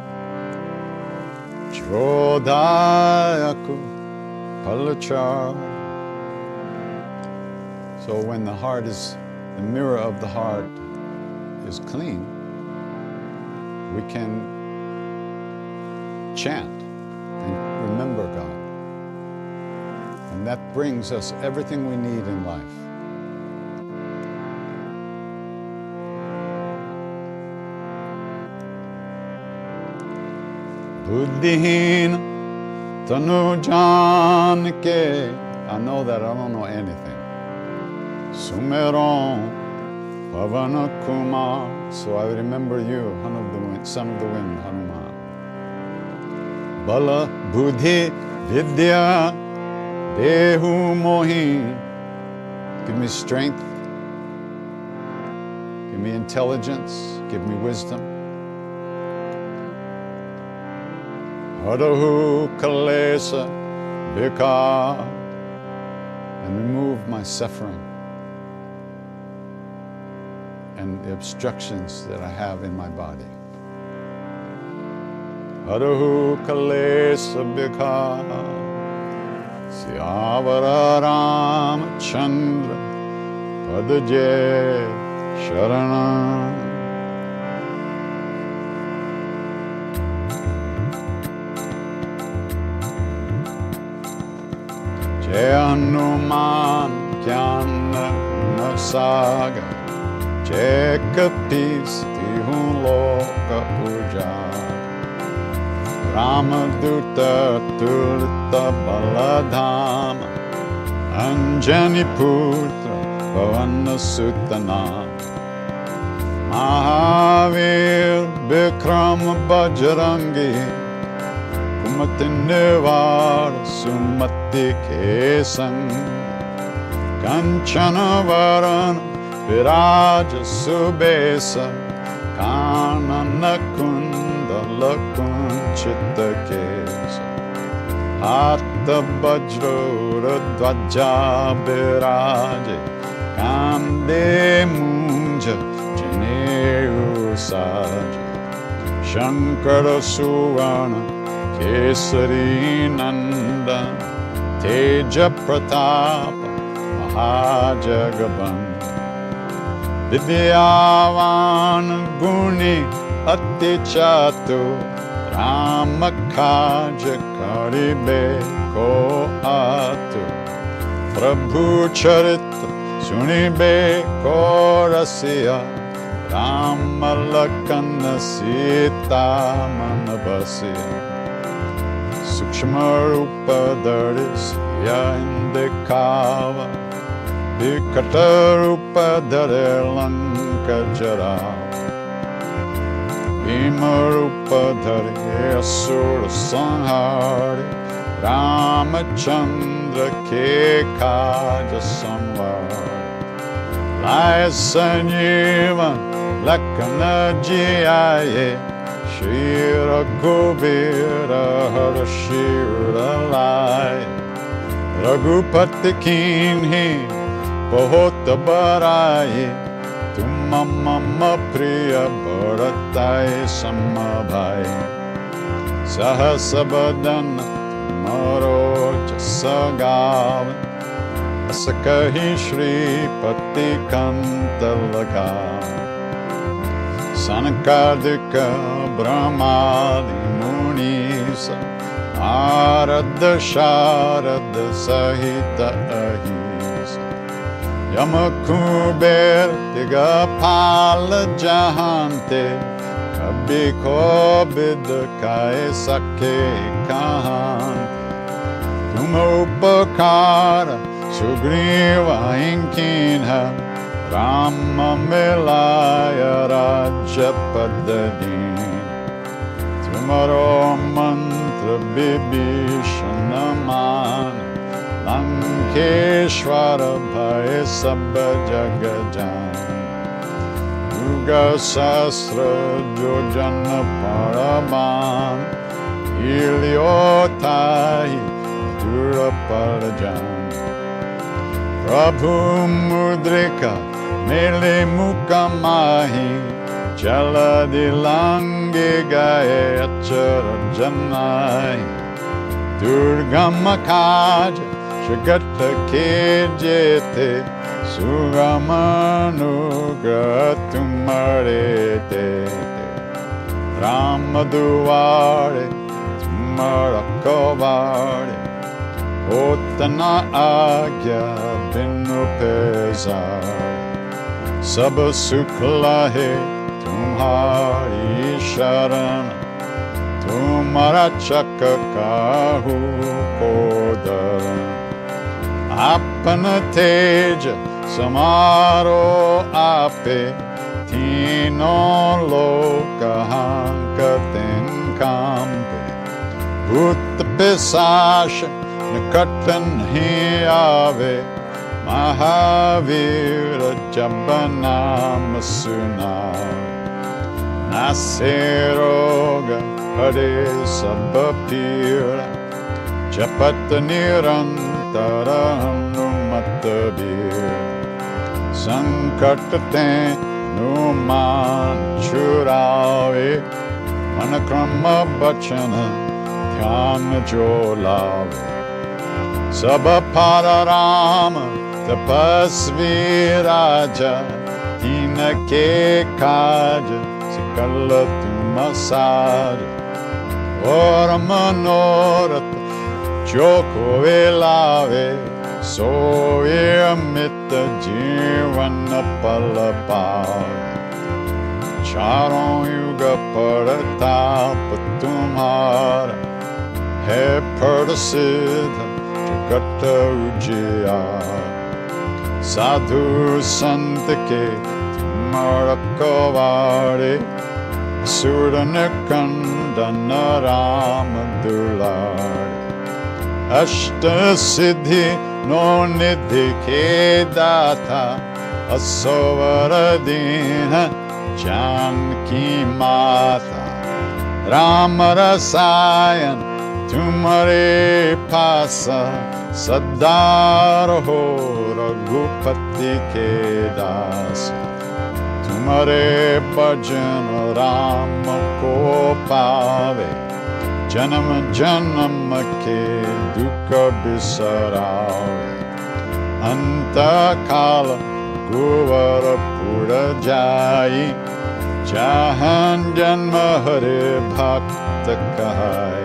Chodayaku Palachar. So when the heart is, the mirror of the heart is clean, we can chant and remember God. And that brings us everything we need in life. Buddhihin tanu janke. I know that I don't know anything. Sumeron Pavana Kumar. So I remember you, son of the wind, son of the wind, Hanuman. Bala Buddhi Vidya Dehu Mohi. Give me strength. Give me intelligence. Give me wisdom. Hadahu Kalesa Vika. And remove my suffering and the obstructions that I have in my body. Harahu Kalesa Bika Siyavara Ramachandra Padaje Sharanam. Jai Hanuman Jnana Nasaga Jai Kapis Tihu Loka Puja Ramaduta Tulita Baladhama Anjani Putra Pavana Sutana Mahavir Bikram Bajrangi Kumati Nivar Sumati Kesan Kanchana Varan Viraja Subesa Kanana Kundala Kunchita Kesa Hatta Bajrora Dvaja Viraja Kande Munja Janeru Saja Shankara Suvana Kesari Nanda Teja Pratapa Mahajagaban Vidyavan Guni Ati Chatu Ramakaja Karibe Ko Atu Prabhu Charita Sunibe Ko Rasya Ramalakana Sita Manabasya Sukshma Rupa Dharis Yaindekava Vikata Rupa Dhare Lanka Jara Bhima Rupa Dhare Asura Sanhari Ramachandra Ke Kaja Samvar Laya Sanjeevan Lakana Jiyaye Shri Raghuvira Harashira Lai Raghupati Kinhi Bahota Baraye Tumma Mama Priya Bharatai Samabhai Sahasabadan Tumaro Jasagavan Asakahi Shri Pati Kantalaka Sanakadika Brahmadi Munisa Narada Sharada Sahita Ahisa Yamakuber Digapala Jahante Kabiko Bidakae Sake Kahante Tumopakara Sugriva Inkinha Rama Melaya Raja Padadin Tumaro Mantra Bibhishanaman Lankeshwara Bhai Sabba Jagajan Yuga Sasra Jojana Paraman Iliotai Dura Parajan Prabhu Mudrika Mele Mukamahi Jaladilange gaye achara janai Durgama kaja shagata kejete Sugamanu gratumare Ramaduare Tumarakovare Otana agya binu pesare Sab sukla hai tumhari sharan Tumhara chakka kahu kodaran Apana teja samaro ape Tino loka hankaten kampe Bhutta pisasha nikatan hi ave Mahavira Jambanam Sunam Nasiroga Hare Sabapira Chapata Nirantara Hanumatabir Sankataten Numan Churave Manakrama Bachana Dhyana Jolave Sabapararama Tapasvi Raja Tina ke kaja Sikala tumasaja Ora manorata Joko velave Soye amita jivana palapave Charon yuga paratapa tumhara Hai pardasiddha Jagata ujaya Sadhu sant ke tumhara kavare Suranakandana Rama dulare Ashta siddhi no nidhi ke data Asavaradina Janki mata Rama rasayan tumhare pasa Sadaraho raghupati ke dasa Tumhare bhajan Rama ko pave Janam janam ke dukha bisarave Anta kala guvara pura jai Jahan janma hare bhakta kahai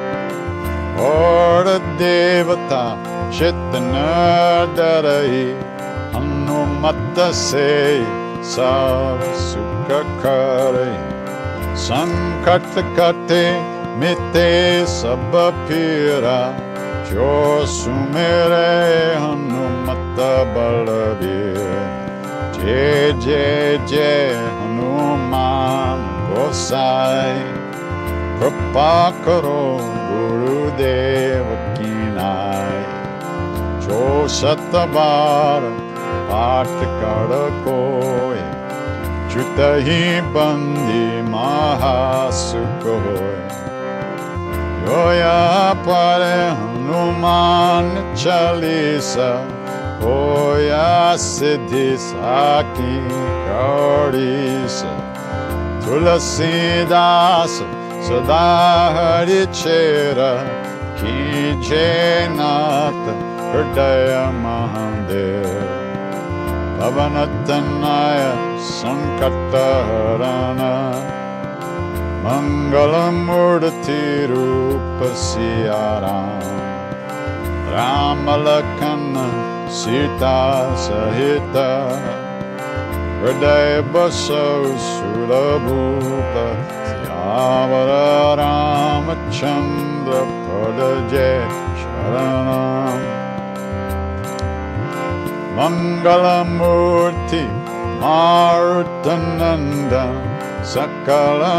Ora devata chitana darai Hanumata se sab sukha karai Sankat kate mite sabapira Jo sumere Hanumata balabir Jai jai jai Hanuman Gosai Kripa karo Gurudev kinai Jo satabara Paat kara koi Chutahi bandi mahasukoi Yoya pare Hanuman Chalisa Hoya siddhi saki kaurisa Tulasi dasa sada hari chera Ki jenata hridaya mahandir Pavanatanaya Sankatarana Mangalamurti Rupa Siyaram Ramalakana Sita Sahita Hridaya Basau Surabhupa Siyavara Ramachandra Padaje Sharanam Mangalamurti Marutananda Sakala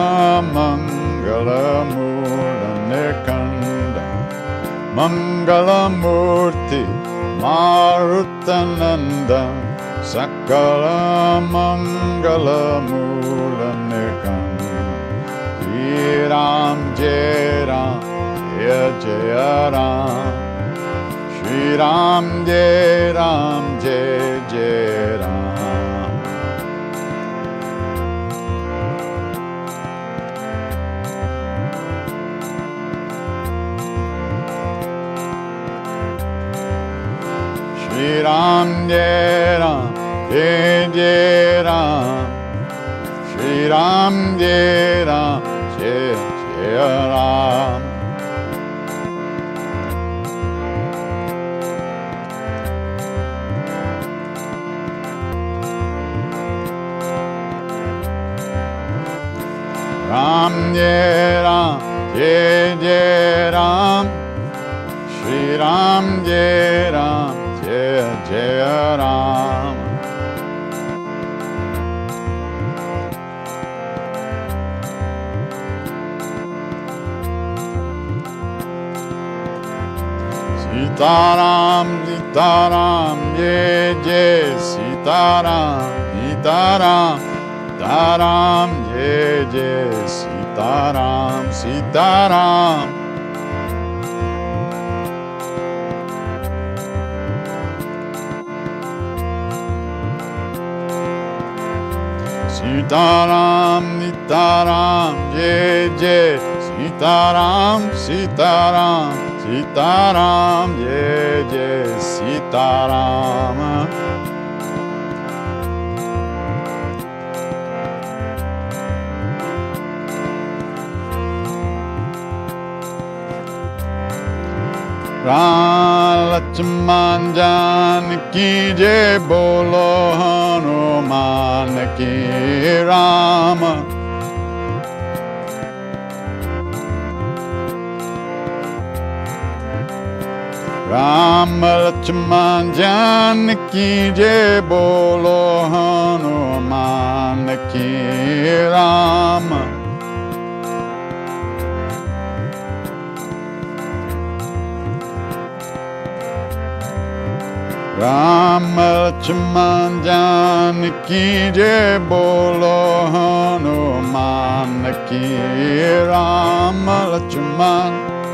Mangalamura Nirkanda Mangalamurti Marutananda Sakala Mangalamura Nirkanda Jai Ram Jai Ram Jai Jai Ram Shri Ram Jai Ram Jai Jai Ram Shri Ram Jai Ram, Jai Jai Ram. Shri Ram Jai Ram, Jai Jai Ram. Ram Jai Ram, Jai Jai Ram. Shri Ram Jai Ram, Jai Jai Ram. Sitaram, Sitaram, Jai Jai Sitaram, Sitaram, Sitaram, Jai Jai Sitaram, Sitaram. Sitaram, Sitaram, Jai Jai Sitaram, Sitaram, Sitaram, Jai Jai Sitaram. Ram Lakshman Janaki Jai, Bolo Hanuman Ki Ram. Ram Lakshman Janaki Jai, Bolo Hanuman Ki Ram. Ram Lakshman Janaki Jai, Bolo Hanuman Ki Ram. Lakshman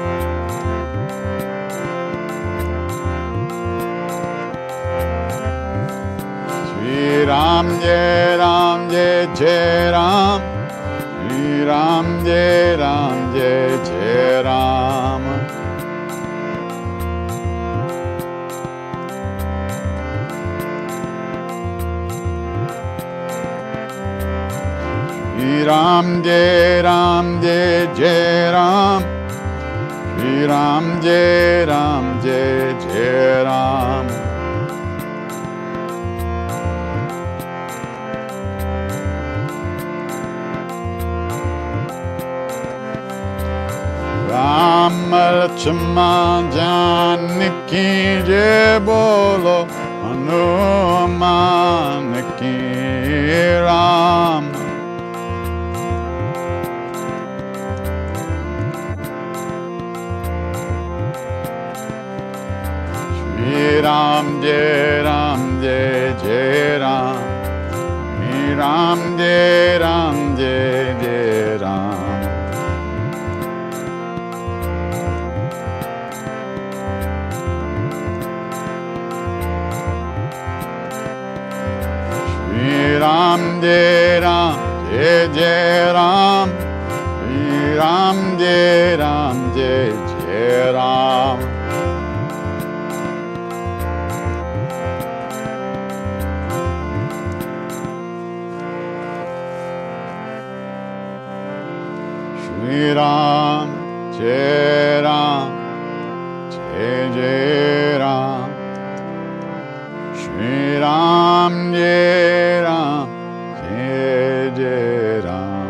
Shri Ram Jai Ram, Jai Jai Ram. Shri Ram Jai Ram, Jai Jai Ram. Shri Ram Jai Ram, Jai Jai Ram. Shri Ram Jai Ram, Jai Jai Ram. Ram Lakshman Janaki Jai, Bolo Hanuman Ki Ram. Shri Ram Jai Ram, Jai Jai Ram. Shri Ram Jai Ram, Jai Jai Ram. Shri Ram Jai Ram, Jai Jai Ram. Shri Ram Jai Ram, Jai Jai Ram. Shri Ram Jai Ram, Jai Jai Ram. Shri Ram Jai Ram, Jai Jai Ram.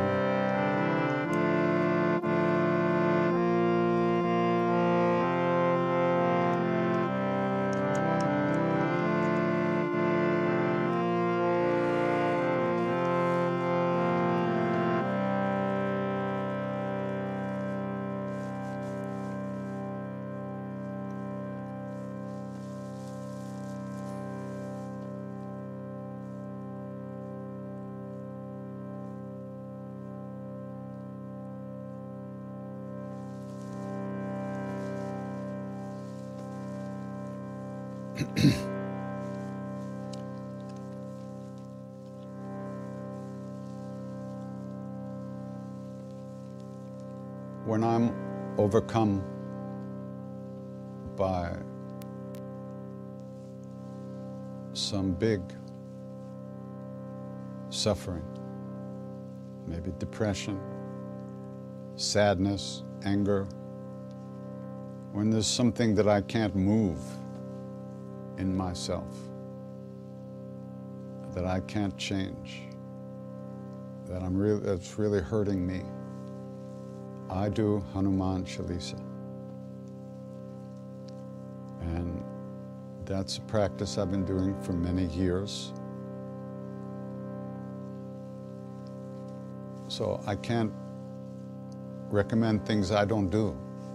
When I'm overcome by some big suffering, maybe depression, sadness, anger, when there's something that I can't move in myself, that I can't change, that I'm really, that's really hurting me, I do Hanuman Chalisa. And that's a practice I've been doing for many years. So I can't recommend things I don't do.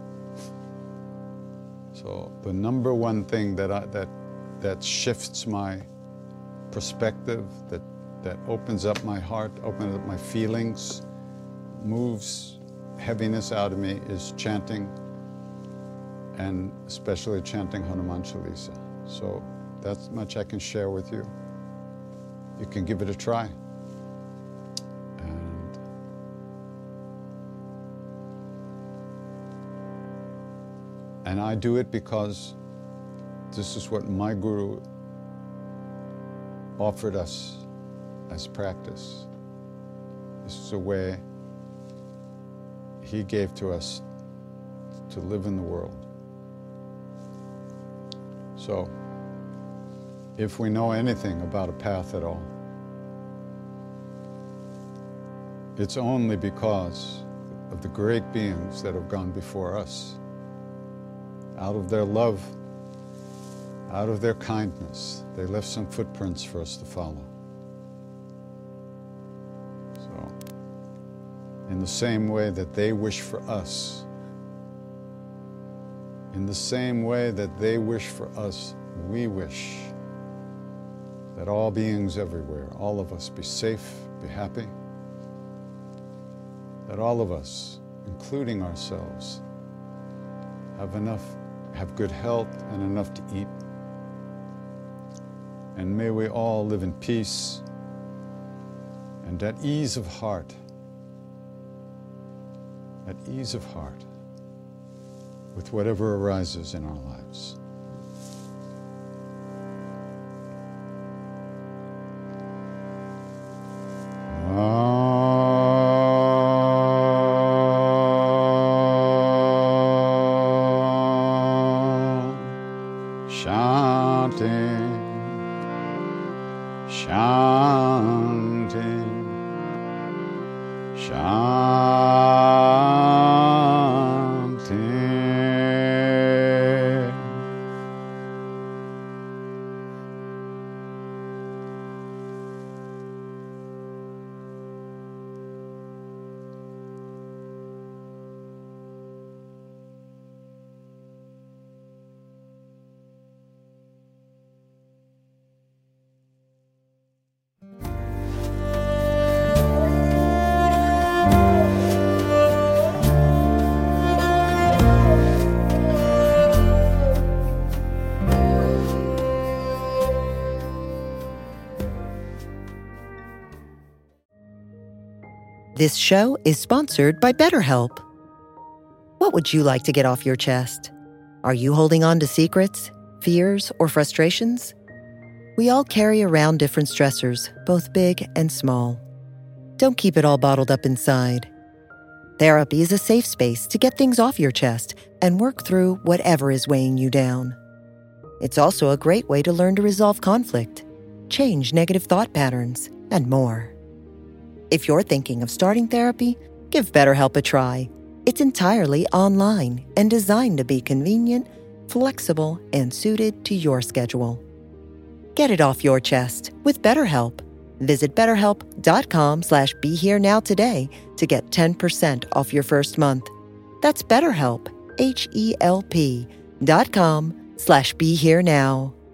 So the number one thing that I, that that shifts my perspective, that that opens up my heart, opens up my feelings, moves heaviness out of me, is chanting, and especially chanting Hanuman Chalisa. So that's much I can share with you. You can give it a try. And and I do it because this is what my Guru offered us as practice. This is a way he gave to us to live in the world. So, if we know anything about a path at all, it's only because of the great beings that have gone before us. Out of their love, out of their kindness, they left some footprints for us to follow. So, in the same way that they wish for us, in the same way that they wish for us, we wish that all beings everywhere, all of us, be safe, be happy, that all of us, including ourselves, have enough, have good health and enough to eat. And may we all live in peace and at ease of heart, at ease of heart, with whatever arises in our lives. Shanti, Shanti, Shanti. This show is sponsored by BetterHelp. What would you like to get off your chest? Are you holding on to secrets, fears, or frustrations? We all carry around different stressors, both big and small. Don't keep it all bottled up inside. Therapy is a safe space to get things off your chest and work through whatever is weighing you down. It's also a great way to learn to resolve conflict, change negative thought patterns, and more. If you're thinking of starting therapy, give BetterHelp a try. It's entirely online and designed to be convenient, flexible, and suited to your schedule. Get it off your chest with BetterHelp. Visit betterhelp.com slash be here now today to get ten percent off your first month. That's BetterHelp, H E L P dot com slash be here now.